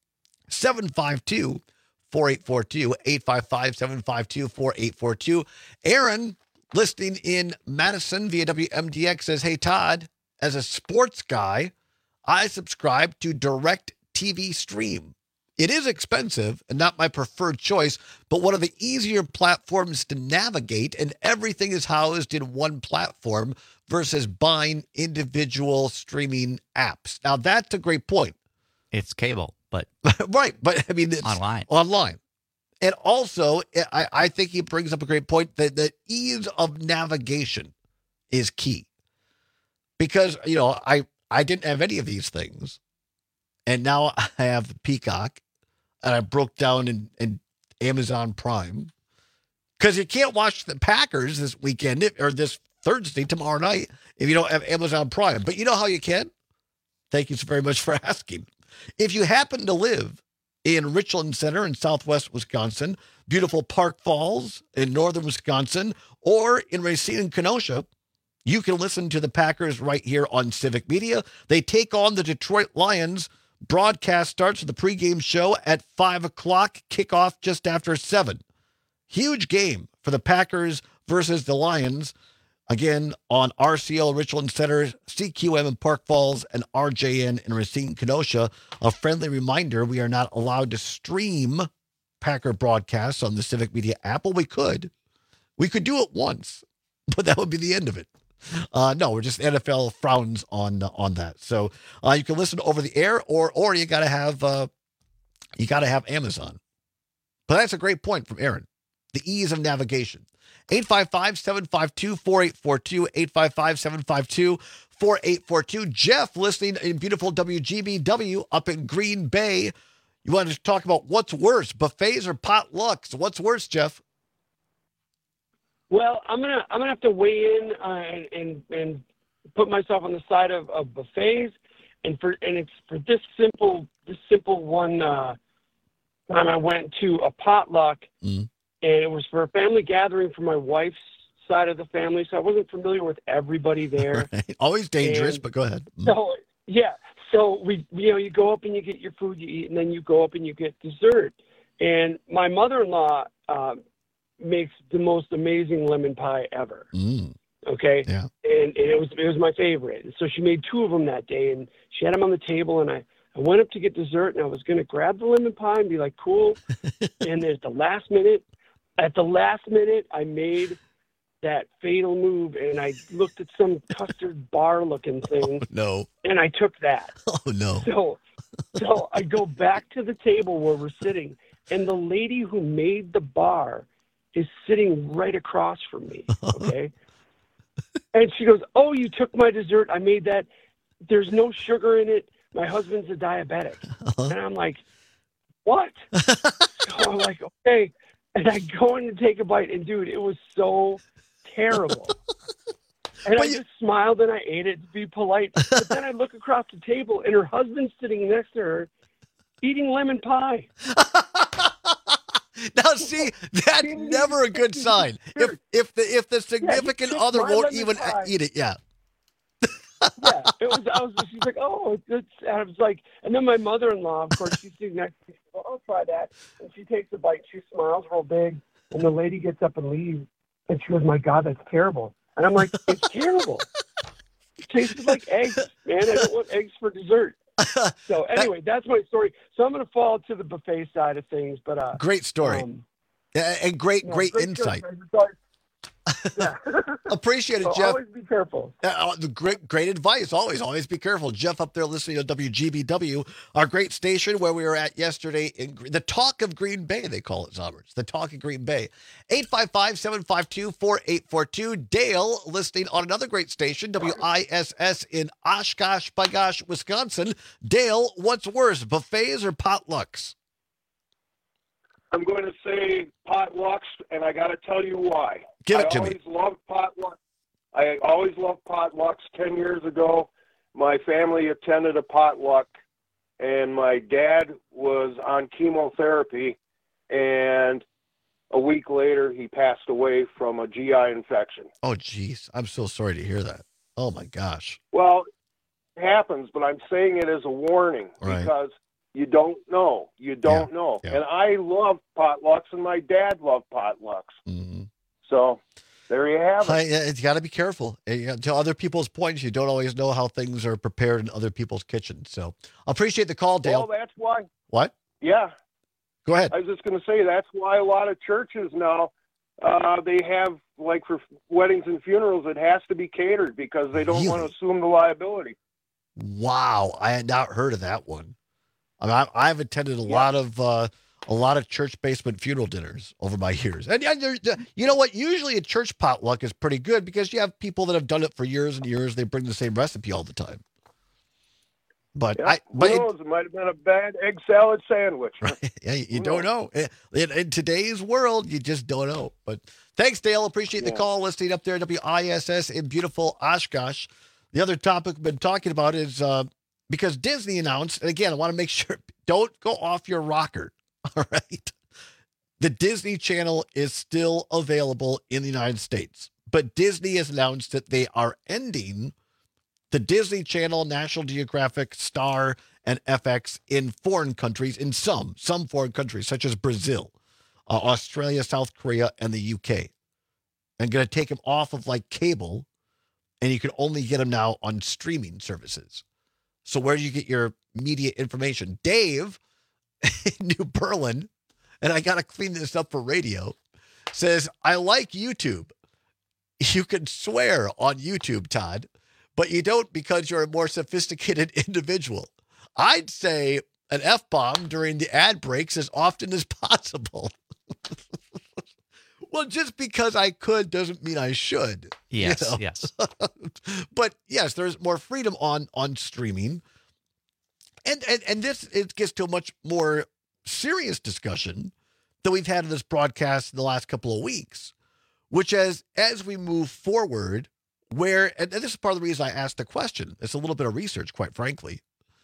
[SPEAKER 18] seven five two, four eight four two, eight five five, seven five two, four eight four two. Aaron, listening in Madison via W M D X, says, hey, Todd, as a sports guy, I subscribe to DirecTV Stream. It is expensive and not my preferred choice, but one of the easier platforms to navigate, and everything is housed in one platform versus buying individual streaming apps. Now, that's a great point.
[SPEAKER 19] It's cable, but
[SPEAKER 18] right, but I mean, it's
[SPEAKER 19] online.
[SPEAKER 18] Online. And also, I, I think he brings up a great point that the ease of navigation is key. Because, you know, I, I didn't have any of these things. And now I have Peacock, and I broke down in, in Amazon Prime. Because you can't watch the Packers this weekend, or this Thursday, tomorrow night, if you don't have Amazon Prime. But you know how you can? Thank you so very much for asking. If you happen to live in Richland Center in southwest Wisconsin, beautiful Park Falls in northern Wisconsin, or in Racine and Kenosha, you can listen to the Packers right here on Civic Media. They take on the Detroit Lions. Broadcast starts with the pregame show at five o'clock, kickoff just after seven. Huge game for the Packers versus the Lions. Again, on R C L Richland Center, C Q M in Park Falls, and R J N in Racine, Kenosha. A friendly reminder, we are not allowed to stream Packer broadcasts on the Civic Media app. Well, we could. We could do it once, but that would be the end of it. Uh, no, we're just N F L frowns on uh, on that. So uh, you can listen over the air, or or you got to have uh, you got to have Amazon. But that's a great point from Aaron. The ease of navigation. eight five five, seven five two, four eight four two, eight five five, seven five two, four eight four two. Jeff, listening in beautiful W G B W up in Green Bay. You wanted to talk about what's worse, buffets or potlucks? What's worse, Jeff?
[SPEAKER 6] Well, I'm gonna I'm gonna have to weigh in uh, and, and and put myself on the side of, of buffets, and for and it's for this simple this simple one uh, time I went to a potluck.
[SPEAKER 18] Mm.
[SPEAKER 6] And it was for a family gathering for my wife's side of the family, so I wasn't familiar with everybody there.
[SPEAKER 18] Right. Always dangerous,
[SPEAKER 6] and
[SPEAKER 18] but go ahead. Mm.
[SPEAKER 6] So yeah, so we you know you go up and you get your food you eat, and then you go up and you get dessert. And my mother-in-law uh, makes the most amazing lemon pie ever.
[SPEAKER 18] Mm.
[SPEAKER 6] Okay,
[SPEAKER 18] yeah,
[SPEAKER 6] and, and it was it was my favorite. And so she made two of them that day, and she had them on the table, and I. I went up to get dessert, and I was going to grab the lemon pie and be like, cool. And at the last minute, at the last minute, I made that fatal move, and I looked at some custard bar-looking thing.
[SPEAKER 18] Oh, no.
[SPEAKER 6] And I took that.
[SPEAKER 18] Oh, no.
[SPEAKER 6] So, so I go back to the table where we're sitting, and the lady who made the bar is sitting right across from me. Okay. And she goes, "Oh, you took my dessert. I made that. There's no sugar in it. My husband's a diabetic." Uh-huh. And I'm like, "What?" So I'm like, "Okay." And I go in to take a bite, and dude, it was so terrible. And but I you... just smiled and I ate it to be polite. But then I look across the table, and her husband's sitting next to her eating lemon pie.
[SPEAKER 18] Now, see, that's never a good sign. If if the if the significant yeah, other won't even pie. eat it, yeah.
[SPEAKER 6] Yeah, it was. I was. She's like, "Oh, it's." And I was like, and then my mother-in-law, of course, she's sitting next to me. She goes, "I'll try that." And she takes a bite. She smiles real big, and the lady gets up and leaves. And she goes, "My God, that's terrible." And I'm like, "It's terrible. It tastes like eggs, man. I don't want eggs for dessert." So anyway, that's my story. So I'm going to fall to the buffet side of things, but uh,
[SPEAKER 18] great story, um, and great, no, great, great insight. Yeah. Appreciate it, so Jeff.
[SPEAKER 6] Always be careful.
[SPEAKER 18] Uh, the great, great advice. Always, always be careful. Jeff up there listening to W G B W, our great station where we were at yesterday in the Talk of Green Bay. They call it, Zombers. The Talk of Green Bay. eight five five, seven five two, four eight four two. Dale listening on another great station, W I S S in Oshkosh, Bagosh, Wisconsin. Dale, what's worse, buffets or potlucks?
[SPEAKER 7] I'm going to say potlucks, and I got to tell you why.
[SPEAKER 18] Give it
[SPEAKER 7] I
[SPEAKER 18] to me.
[SPEAKER 7] always loved potlucks. I always loved potlucks. Ten years ago, my family attended a potluck, and my dad was on chemotherapy, and a week later, he passed away from a G I infection.
[SPEAKER 18] Oh, geez. I'm so sorry to hear that. Oh, my gosh.
[SPEAKER 7] Well, it happens, but I'm saying it as a warning
[SPEAKER 18] right.
[SPEAKER 7] because you don't know. You don't
[SPEAKER 18] yeah.
[SPEAKER 7] know.
[SPEAKER 18] Yeah.
[SPEAKER 7] And I love potlucks, and my dad loved potlucks.
[SPEAKER 18] Mm-hmm.
[SPEAKER 7] So there you have it.
[SPEAKER 18] I, it's got to be careful. You, to other people's points, you don't always know how things are prepared in other people's kitchens. So I appreciate the call, Dale.
[SPEAKER 7] Well, that's why.
[SPEAKER 18] What?
[SPEAKER 7] Yeah.
[SPEAKER 18] Go ahead.
[SPEAKER 7] I was just going to say that's why a lot of churches now, uh, they have, like for weddings and funerals, it has to be catered because they don't
[SPEAKER 18] really?
[SPEAKER 7] want to assume the liability.
[SPEAKER 18] Wow. I had not heard of that one. I mean, I, I've attended a yeah. lot of uh, a lot of church basement funeral dinners over my years. And, and you know what? Usually a church potluck is pretty good because you have people that have done it for years and years. They bring the same recipe all the time. But
[SPEAKER 7] yeah,
[SPEAKER 18] I, but
[SPEAKER 7] who knows? It, it might have been a bad egg salad sandwich.
[SPEAKER 18] Right? Yeah, you, you don't know. In, in today's world, you just don't know. But thanks, Dale. Appreciate yeah. the call. Listening up there at W I S S in beautiful Oshkosh. The other topic we've been talking about is uh, because Disney announced, and again, I want to make sure, don't go off your rocker. All right. The Disney Channel is still available in the United States, but Disney has announced that they are ending the Disney Channel, National Geographic, Star, and F X in foreign countries, in some, some foreign countries, such as Brazil, uh, Australia, South Korea, and the U K. And going to take them off of like cable, and you can only get them now on streaming services. So where do you get your media information? Dave in New Berlin, and I got to clean this up for radio, says, I like YouTube. You can swear on YouTube, Todd, but you don't because you're a more sophisticated individual. I'd say an F-bomb during the ad breaks as often as possible. Well, just because I could doesn't mean I should.
[SPEAKER 19] Yes,
[SPEAKER 18] you know?
[SPEAKER 19] yes.
[SPEAKER 18] But yes, there's more freedom on, on streaming. And, and and this it gets to a much more serious discussion that we've had in this broadcast in the last couple of weeks, which is as we move forward, where, and this is part of the reason I asked the question, it's a little bit of research, quite frankly,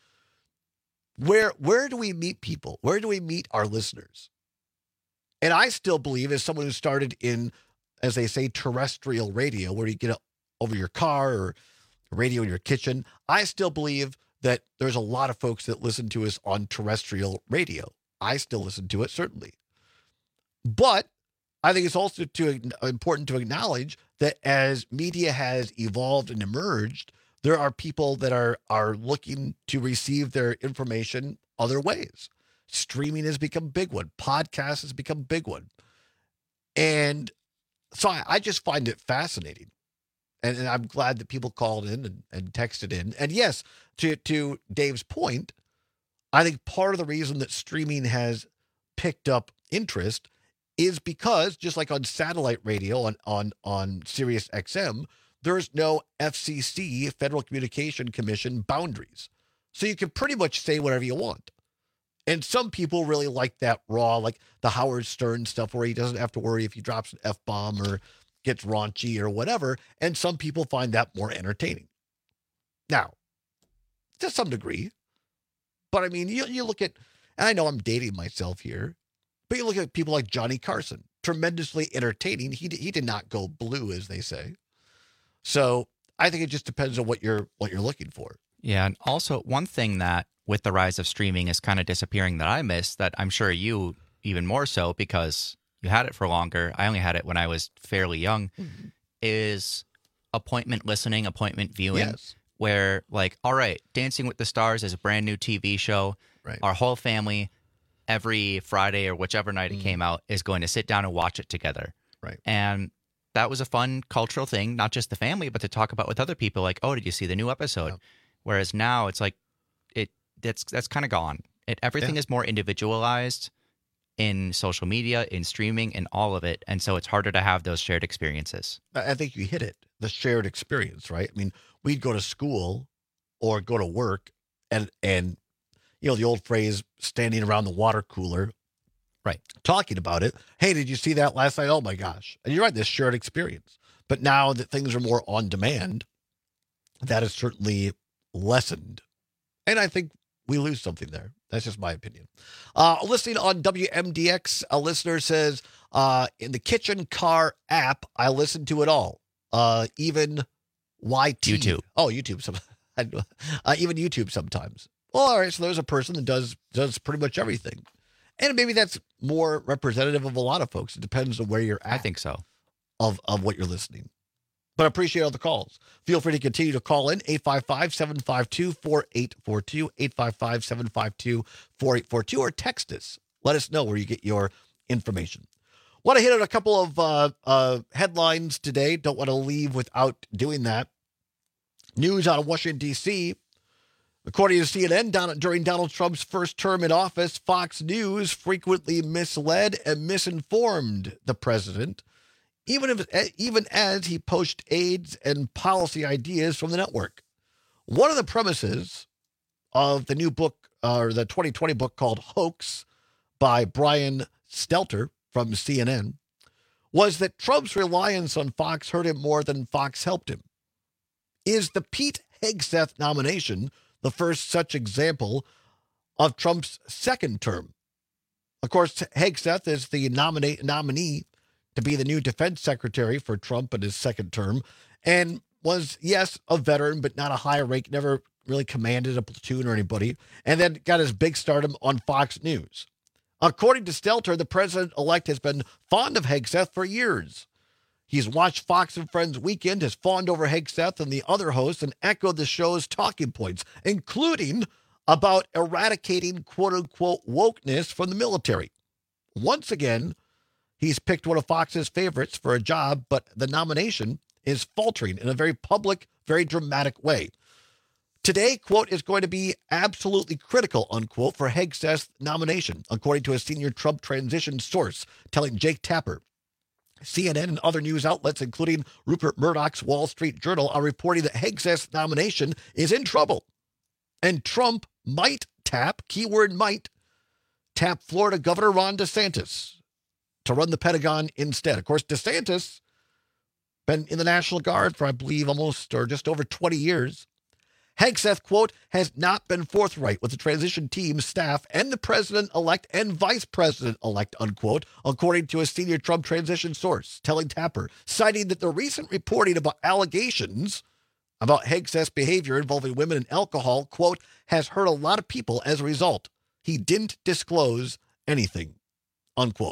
[SPEAKER 18] where where do we meet people? Where do we meet our listeners? And I still believe, as someone who started in, as they say, terrestrial radio, where you get it over your car or radio in your kitchen, I still believe that there's a lot of folks that listen to us on terrestrial radio. I still listen to it, certainly. But I think it's also to, important to acknowledge that as media has evolved and emerged, there are people that are, are looking to receive their information other ways. Streaming has become a big one. Podcast has become a big one. And so I, I just find it fascinating. And, and I'm glad that people called in and, and texted in. And yes, to, to Dave's point, I think part of the reason that streaming has picked up interest is because, just like on satellite radio on, on, on Sirius X M, there's no F C C, Federal Communication Commission, boundaries. So you can pretty much say whatever you want. And some people really like that raw, like the Howard Stern stuff where he doesn't have to worry if he drops an F-bomb or gets raunchy or whatever. And some people find that more entertaining. Now, to some degree. But I mean, you, you look at, and I know I'm dating myself here, but you look at people like Johnny Carson, tremendously entertaining. He he did not go blue, as they say. So I think it just depends on what you're what you're looking for.
[SPEAKER 19] Yeah, and also one thing that with the rise of streaming is kind of disappearing that I miss, that I'm sure you even more so because you had it for longer. I only had it when I was fairly young, mm-hmm. is appointment listening, appointment viewing,
[SPEAKER 18] yes.
[SPEAKER 19] where like, all right, Dancing with the Stars is a brand new T V show.
[SPEAKER 18] Right.
[SPEAKER 19] Our whole family, every Friday or whichever night mm. it came out, is going to sit down and watch it together.
[SPEAKER 18] Right.
[SPEAKER 19] And that was a fun cultural thing, not just the family, but to talk about with other people like, oh, did you see the new episode? Yeah. Whereas now it's like, it that's that's kind of gone. It Everything yeah. is more individualized in social media, in streaming, in all of it. And so it's harder to have those shared experiences.
[SPEAKER 18] I think you hit it, the shared experience, right? I mean, we'd go to school or go to work and, and you know, the old phrase, standing around the water cooler,
[SPEAKER 19] right?
[SPEAKER 18] Talking about it. Hey, did you see that last night? Oh my gosh. And you're right, this shared experience. But now that things are more on demand, that is certainly lessened. And I think we lose something there. That's just my opinion. Uh, listening on W M D X, a listener says, uh, in the kitchen car app, I listen to it all. Uh, even Y T.
[SPEAKER 19] YouTube.
[SPEAKER 18] Oh, YouTube. Some, uh, even YouTube sometimes. Well, all right, so there's a person that does does pretty much everything. And maybe that's more representative of a lot of folks. It depends on where you're at.
[SPEAKER 19] I think so.
[SPEAKER 18] Of, of what you're listening. But I appreciate all the calls. Feel free to continue to call in, eight five five, seven five two, four eight four two, eight five five, seven five two, four eight four two, or text us. Let us know where you get your information. Want to hit on a couple of uh, uh, headlines today. Don't want to leave without doing that. News out of Washington, D C According to C N N, down, during Donald Trump's first term in office, Fox News frequently misled and misinformed the president, even if, even as he poached aides and policy ideas from the network. One of the premises of the new book, uh, or the twenty twenty book called Hoax by Brian Stelter from C N N, was that Trump's reliance on Fox hurt him more than Fox helped him. Is the Pete Hegseth nomination the first such example of Trump's second term? Of course, Hegseth is the nominate, nominee to be the new defense secretary for Trump in his second term, and was, yes, a veteran, but not a high rank, never really commanded a platoon or anybody, and then got his big stardom on Fox News. According to Stelter, the president-elect has been fond of Hegseth for years. He's watched Fox and Friends Weekend, has fawned over Hegseth and the other hosts, and echoed the show's talking points, including about eradicating quote-unquote wokeness from the military. Once again, he's picked one of Fox's favorites for a job, but the nomination is faltering in a very public, very dramatic way. Today, quote, is going to be absolutely critical, unquote, for Hegseth's nomination, according to a senior Trump transition source telling Jake Tapper. C N N and other news outlets, including Rupert Murdoch's Wall Street Journal, are reporting that Hegseth's nomination is in trouble. And Trump might tap, keyword might, tap Florida Governor Ron DeSantis to run the Pentagon instead. Of course, DeSantis been in the National Guard for, I believe, almost or just over twenty years. Hegseth, quote, has not been forthright with the transition team, staff, and the president-elect and vice president-elect, unquote, according to a senior Trump transition source, telling Tapper, citing that the recent reporting about allegations about Hegseth's behavior involving women and alcohol, quote, has hurt a lot of people as a result. He didn't disclose anything, unquote.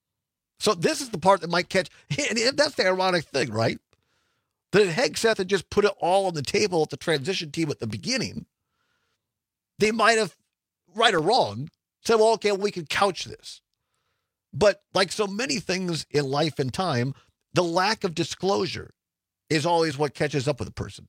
[SPEAKER 18] So this is the part that might catch, and that's the ironic thing, right? That if Hegseth had just put it all on the table at the transition team at the beginning, they might have, right or wrong, said, well, okay, well, we can couch this. But like so many things in life and time, the lack of disclosure is always what catches up with a person.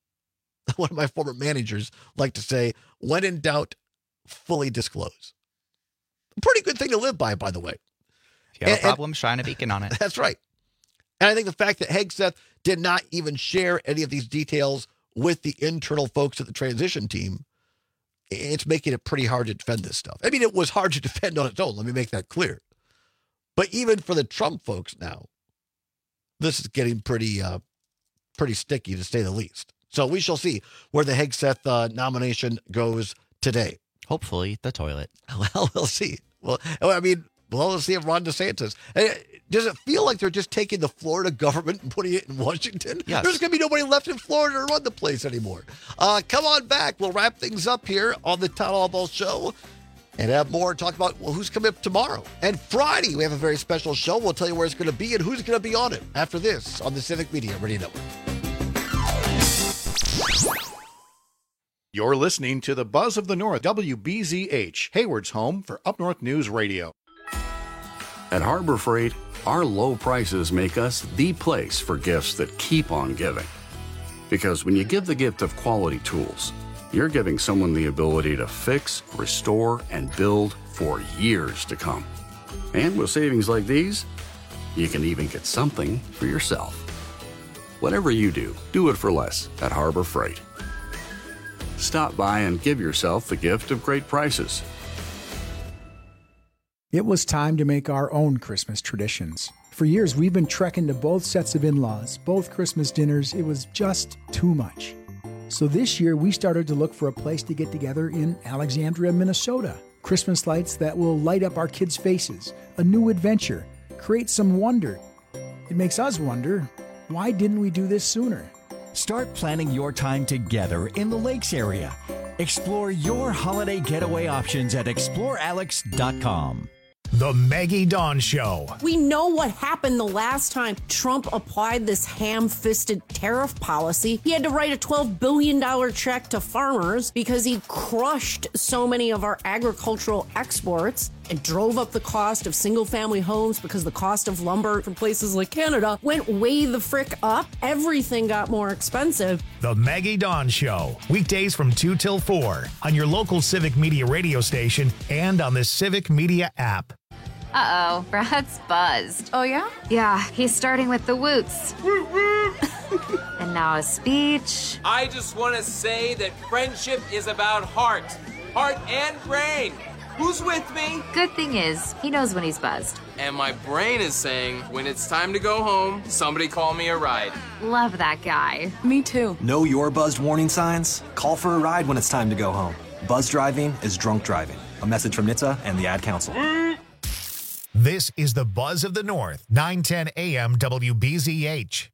[SPEAKER 18] One of my former managers liked to say, when in doubt, fully disclose. A pretty good thing to live by, by the way.
[SPEAKER 19] You have
[SPEAKER 18] And-
[SPEAKER 19] a problem, shine a beacon on it.
[SPEAKER 18] That's right. And I think the fact that Hegseth did not even share any of these details with the internal folks at the transition team, it's making it pretty hard to defend this stuff. I mean, it was hard to defend on its own. Let me make that clear. But even for the Trump folks now, this is getting pretty, uh, pretty sticky to say the least. So we shall see where the Hegseth uh, nomination goes today.
[SPEAKER 19] Hopefully, the toilet.
[SPEAKER 18] Well, we'll see. Well, I mean, well, let's see if Ron DeSantis. Does it feel like they're just taking the Florida government and putting it in Washington?
[SPEAKER 19] Yes.
[SPEAKER 18] There's going to be nobody left in Florida to run the place anymore. Uh, come on back. We'll wrap things up here on the Todd Allball Show and have more talk about, well, who's coming up tomorrow. And Friday, we have a very special show. We'll tell you where it's going to be and who's going to be on it after this on the Civic Media Radio Network.
[SPEAKER 13] You're listening to the Buzz of the North, W B Z H, Hayward's home for Up North News Radio.
[SPEAKER 8] At Harbor Freight, our low prices make us the place for gifts that keep on giving. Because when you give the gift of quality tools, you're giving someone the ability to fix, restore, and build for years to come. And with savings like these, you can even get something for yourself. Whatever you do, do it for less at Harbor Freight. Stop by and give yourself the gift of great prices.
[SPEAKER 10] It was time to make our own Christmas traditions. For years, we've been trekking to both sets of in-laws, both Christmas dinners. It was just too much. So this year, we started to look for a place to get together in Alexandria, Minnesota. Christmas lights that will light up our kids' faces, a new adventure, create some wonder. It makes us wonder, why didn't we do this sooner?
[SPEAKER 11] Start planning your time together in the Lakes area. Explore your holiday getaway options at explore alex dot com.
[SPEAKER 1] The Maggie Dawn Show.
[SPEAKER 21] We know what happened the last time Trump applied this ham-fisted tariff policy. He had to write a twelve billion dollars check to farmers because he crushed so many of our agricultural exports and drove up the cost of single-family homes because the cost of lumber from places like Canada went way the frick up. Everything got more expensive.
[SPEAKER 1] The Maggie Dawn Show. Weekdays from two till four on your local Civic Media radio station and on the Civic Media app.
[SPEAKER 12] Uh-oh, Brad's buzzed.
[SPEAKER 21] Oh, yeah?
[SPEAKER 12] Yeah, he's starting with the woots. And now a speech.
[SPEAKER 16] I just want to say that friendship is about heart. Heart and brain. Who's with me?
[SPEAKER 12] Good thing is, he knows when he's buzzed.
[SPEAKER 16] And my brain is saying, when it's time to go home, somebody call me a ride.
[SPEAKER 12] Love that guy.
[SPEAKER 21] Me too.
[SPEAKER 20] Know your buzzed warning signs? Call for a ride when it's time to go home. Buzz driving is drunk driving. A message from N H T S A and the Ad Council.
[SPEAKER 1] This is the Buzz of the North, nine ten A M W B Z H.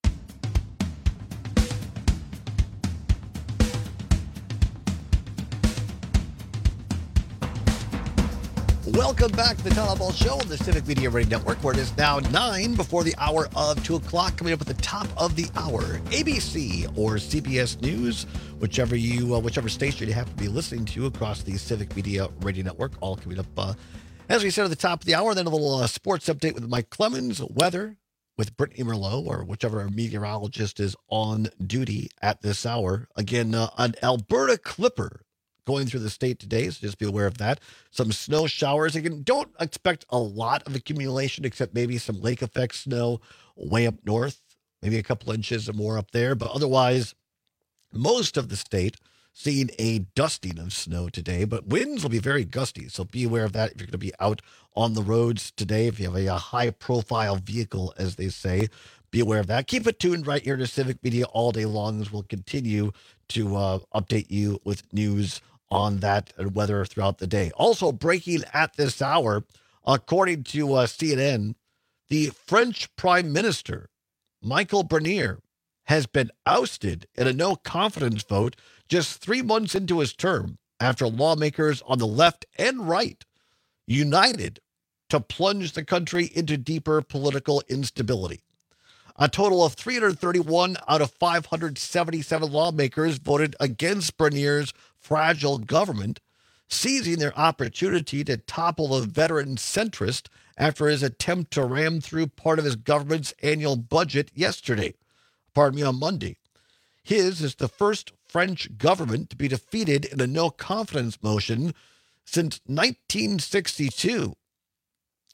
[SPEAKER 18] Welcome back to the Todd Allball Show on the Civic Media Radio Network, where it is now nine before the hour of two o'clock. Coming up at the top of the hour, A B C or C B S News, whichever you, uh, whichever station you have to be listening to across the Civic Media Radio Network. All coming up, uh, as we said, at the top of the hour. Then a little uh, sports update with Mike Clemens, weather with Brittany Merlot, or whichever meteorologist is on duty at this hour. Again, uh, an Alberta Clipper going through the state today, so just be aware of that. Some snow showers. Again, don't expect a lot of accumulation, except maybe some lake effect snow way up north, maybe a couple inches or more up there. But otherwise, most of the state seeing a dusting of snow today, but winds will be very gusty. So be aware of that if you're going to be out on the roads today. If you have a, a high profile vehicle, as they say, be aware of that. Keep it tuned right here to Civic Media all day long, as we'll continue to uh, update you with news on that and weather throughout the day. Also breaking at this hour, according to uh, C N N, the French Prime Minister, Michel Barnier, has been ousted in a no-confidence vote just three months into his term after lawmakers on the left and right united to plunge the country into deeper political instability. A total of three hundred thirty-one out of five hundred seventy-seven lawmakers voted against Barnier's fragile government, seizing their opportunity to topple a veteran centrist after his attempt to ram through part of his government's annual budget yesterday. Pardon me, on Monday. His is the first French government to be defeated in a no-confidence motion since nineteen sixty-two.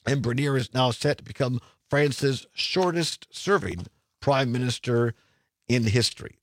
[SPEAKER 18] And Bernier is now set to become France's shortest-serving prime minister in history.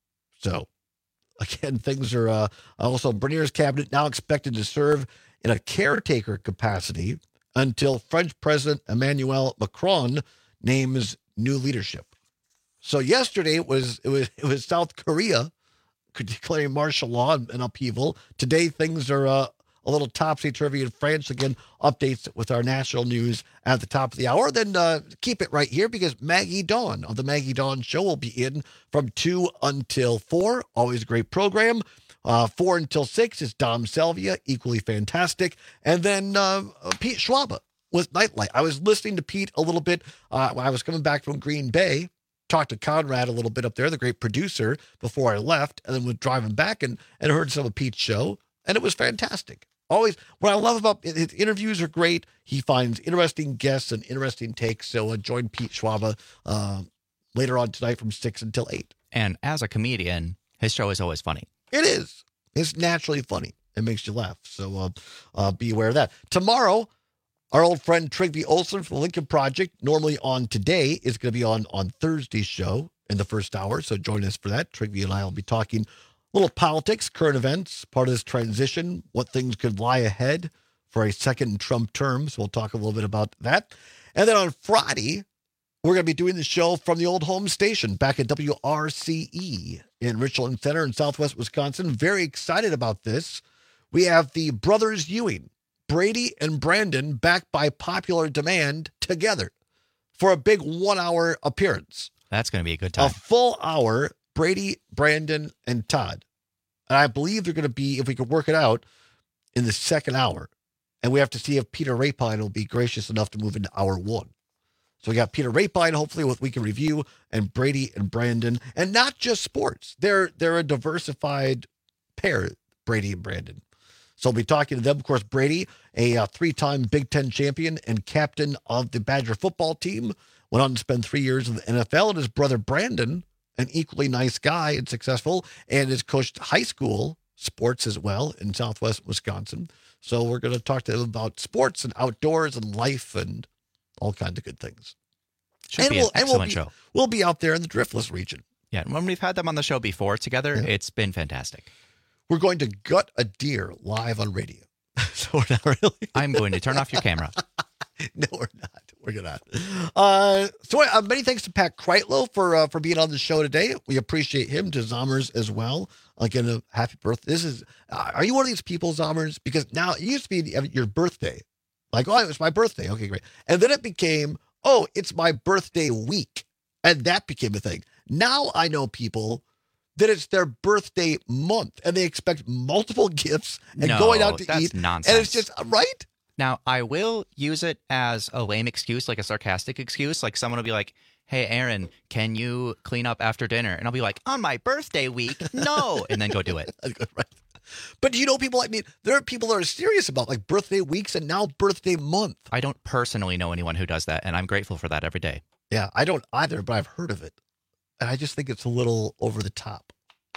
[SPEAKER 18] So, again, things are uh, also Bernier's cabinet now expected to serve in a caretaker capacity until French President Emmanuel Macron names new leadership. So yesterday it was it was it was South Korea declaring martial law and upheaval. Today things are uh, a little topsy-turvy in France. Again, updates with our national news at the top of the hour. Then uh, keep it right here because Maggie Dawn of the Maggie Dawn Show will be in from two until four. Always a great program. Uh, four until six is Dom Selvia, equally fantastic. And then uh, Pete Schwaba with Nightlight. I was listening to Pete a little bit uh, when I was coming back from Green Bay. Talked to Conrad a little bit up there, the great producer, before I left, and then was driving back and, and heard some of Pete's show, and it was fantastic. Always, what I love about his interviews are great. He finds interesting guests and interesting takes. So uh, join Pete Schwaba uh, later on tonight from six until eight.
[SPEAKER 19] And as a comedian, his show is always funny.
[SPEAKER 18] It is. It's naturally funny. It makes you laugh. So uh, uh, be aware of that. Tomorrow, our old friend Trygve Olsen from the Lincoln Project, normally on today, is going to be on on Thursday's show in the first hour. So join us for that. Trygve and I will be talking a little politics, current events, part of this transition, what things could lie ahead for a second Trump term. So we'll talk a little bit about that. And then on Friday, we're going to be doing the show from the old home station back at W R C E in Richland Center in Southwest Wisconsin. Very excited about this. We have the brothers Ewing, Brady and Brandon, back by popular demand together for a big one-hour appearance.
[SPEAKER 19] That's going to be a good time.
[SPEAKER 18] A full hour, Brady, Brandon, and Todd. And I believe they're going to be, if we could work it out, in the second hour. And we have to see if Peter Rapine will be gracious enough to move into hour one. So we got Peter Rapine, hopefully, with We Can Review, and Brady and Brandon. And not just sports. They're they're a diversified pair, Brady and Brandon. So we'll be talking to them. Of course, Brady, a uh, three-time Big Ten champion and captain of the Badger football team, went on to spend three years in the N F L. And his brother Brandon, an equally nice guy and successful, and has coached high school sports as well in Southwest Wisconsin. So we're going to talk to them about sports and outdoors and life and all kinds of good things.
[SPEAKER 19] Should
[SPEAKER 18] and
[SPEAKER 19] be
[SPEAKER 18] we'll,
[SPEAKER 19] an excellent
[SPEAKER 18] and we'll be,
[SPEAKER 19] show.
[SPEAKER 18] We'll be out there in the Driftless region.
[SPEAKER 19] Yeah, when we've had them on the show before together, yeah. It's been fantastic.
[SPEAKER 18] We're going to gut a deer live on radio. So we're not really.
[SPEAKER 19] I'm going to turn off your camera.
[SPEAKER 18] No, we're not. We're not. Uh, so uh, many thanks to Pat Kreitlow for uh, for being on the show today. We appreciate him, to Zommers as well. Again, a happy birthday. This is. Uh, are you one of these people, Zommers? Because now it used to be your birthday. Like, oh, it was my birthday. Okay, great. And then it became, oh, it's my birthday week. And that became a thing. Now I know people that it's their birthday month and they expect multiple gifts and
[SPEAKER 19] no,
[SPEAKER 18] going out to
[SPEAKER 19] that's
[SPEAKER 18] eat.
[SPEAKER 19] Nonsense.
[SPEAKER 18] And it's just, right?
[SPEAKER 19] Now, I will use it as a lame excuse, like a sarcastic excuse. Like someone will be like, hey, Aaron, can you clean up after dinner? And I'll be like, on my birthday week? No. And then go do it.
[SPEAKER 18] Right. But you know, people, I mean, there are people that are serious about like birthday weeks and now birthday month.
[SPEAKER 19] I don't personally know anyone who does that, and I'm grateful for that every day.
[SPEAKER 18] Yeah, I don't either, but I've heard of it. And I just think it's a little over the top.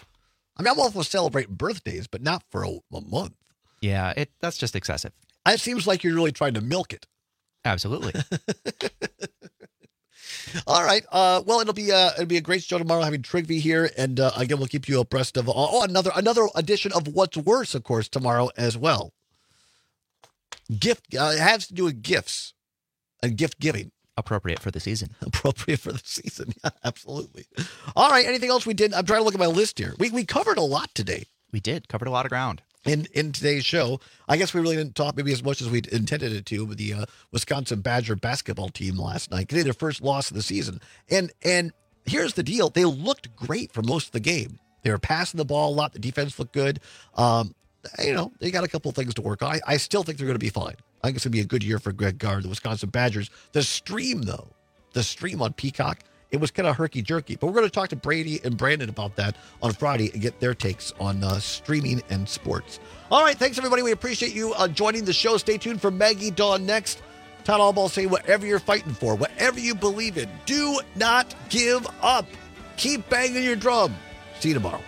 [SPEAKER 18] I mean, I'm all for celebrating birthdays, but not for a, a month.
[SPEAKER 19] Yeah, it that's just excessive.
[SPEAKER 18] It seems like you're really trying to milk it.
[SPEAKER 19] Absolutely.
[SPEAKER 18] All right. Uh, well, it'll be uh, it'll be a great show tomorrow, having Trygve here, and uh, again, we'll keep you abreast of oh another another edition of What's Worse, of course, tomorrow as well. Gift uh, it has to do with gifts and gift giving.
[SPEAKER 19] Appropriate for the season.
[SPEAKER 18] Appropriate for the season. Yeah, absolutely. All right. Anything else we did? I'm trying to look at my list here. We we covered a lot today.
[SPEAKER 19] We did covered a lot of ground.
[SPEAKER 18] In in today's show, I guess we really didn't talk maybe as much as we intended it to with the uh, Wisconsin Badger basketball team last night. They had their first loss of the season. And and here's the deal. They looked great for most of the game. They were passing the ball a lot. The defense looked good. Um, you know, they got a couple of things to work on. I, I still think they're going to be fine. I think it's going to be a good year for Greg Gard, the Wisconsin Badgers. The stream, though, the stream on Peacock, it was kind of herky-jerky. But we're going to talk to Brady and Brandon about that on Friday and get their takes on uh, streaming and sports. All right, thanks, everybody. We appreciate you uh, joining the show. Stay tuned for Maggie Dawn next. Todd Allball saying whatever you're fighting for, whatever you believe in, do not give up. Keep banging your drum. See you tomorrow.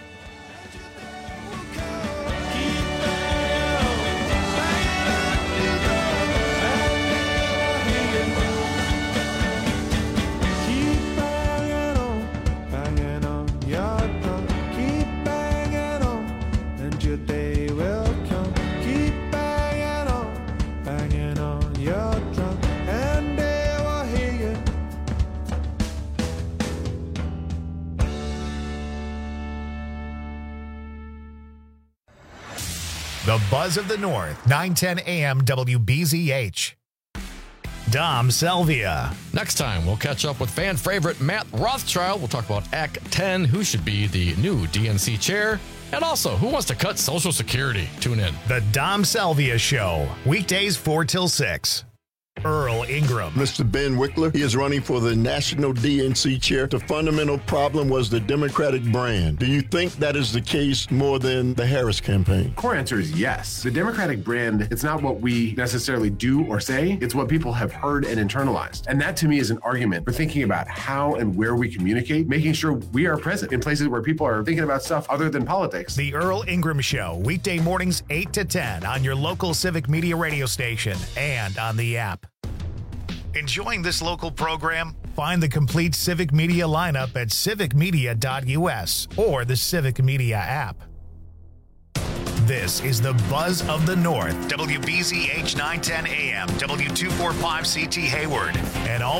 [SPEAKER 1] Buzz of the North, nine ten A M W B Z H. Dom Selvia.
[SPEAKER 17] Next time, we'll catch up with fan favorite Matt Rothschild. We'll talk about Act ten, who should be the new D N C chair, and also who wants to cut Social Security. Tune in.
[SPEAKER 1] The Dom Selvia Show, weekdays four till six. Earl Ingram.
[SPEAKER 22] Mister Ben Wickler, he is running for the national D N C chair. The fundamental problem was the Democratic brand. Do you think that is the case more than the Harris campaign?
[SPEAKER 23] Core answer is yes. The Democratic brand, it's not what we necessarily do or say, it's what people have heard and internalized. And that to me is an argument for thinking about how and where we communicate, making sure we are present in places where people are thinking about stuff other than politics.
[SPEAKER 1] The Earl Ingram Show, weekday mornings eight to ten on your local Civic Media radio station and on the app. Enjoying this local program? Find the complete Civic Media lineup at civic media dot U S or the Civic Media app. This is the Buzz of the North, W B Z H nine ten A M, W two forty-five C T Hayward, and all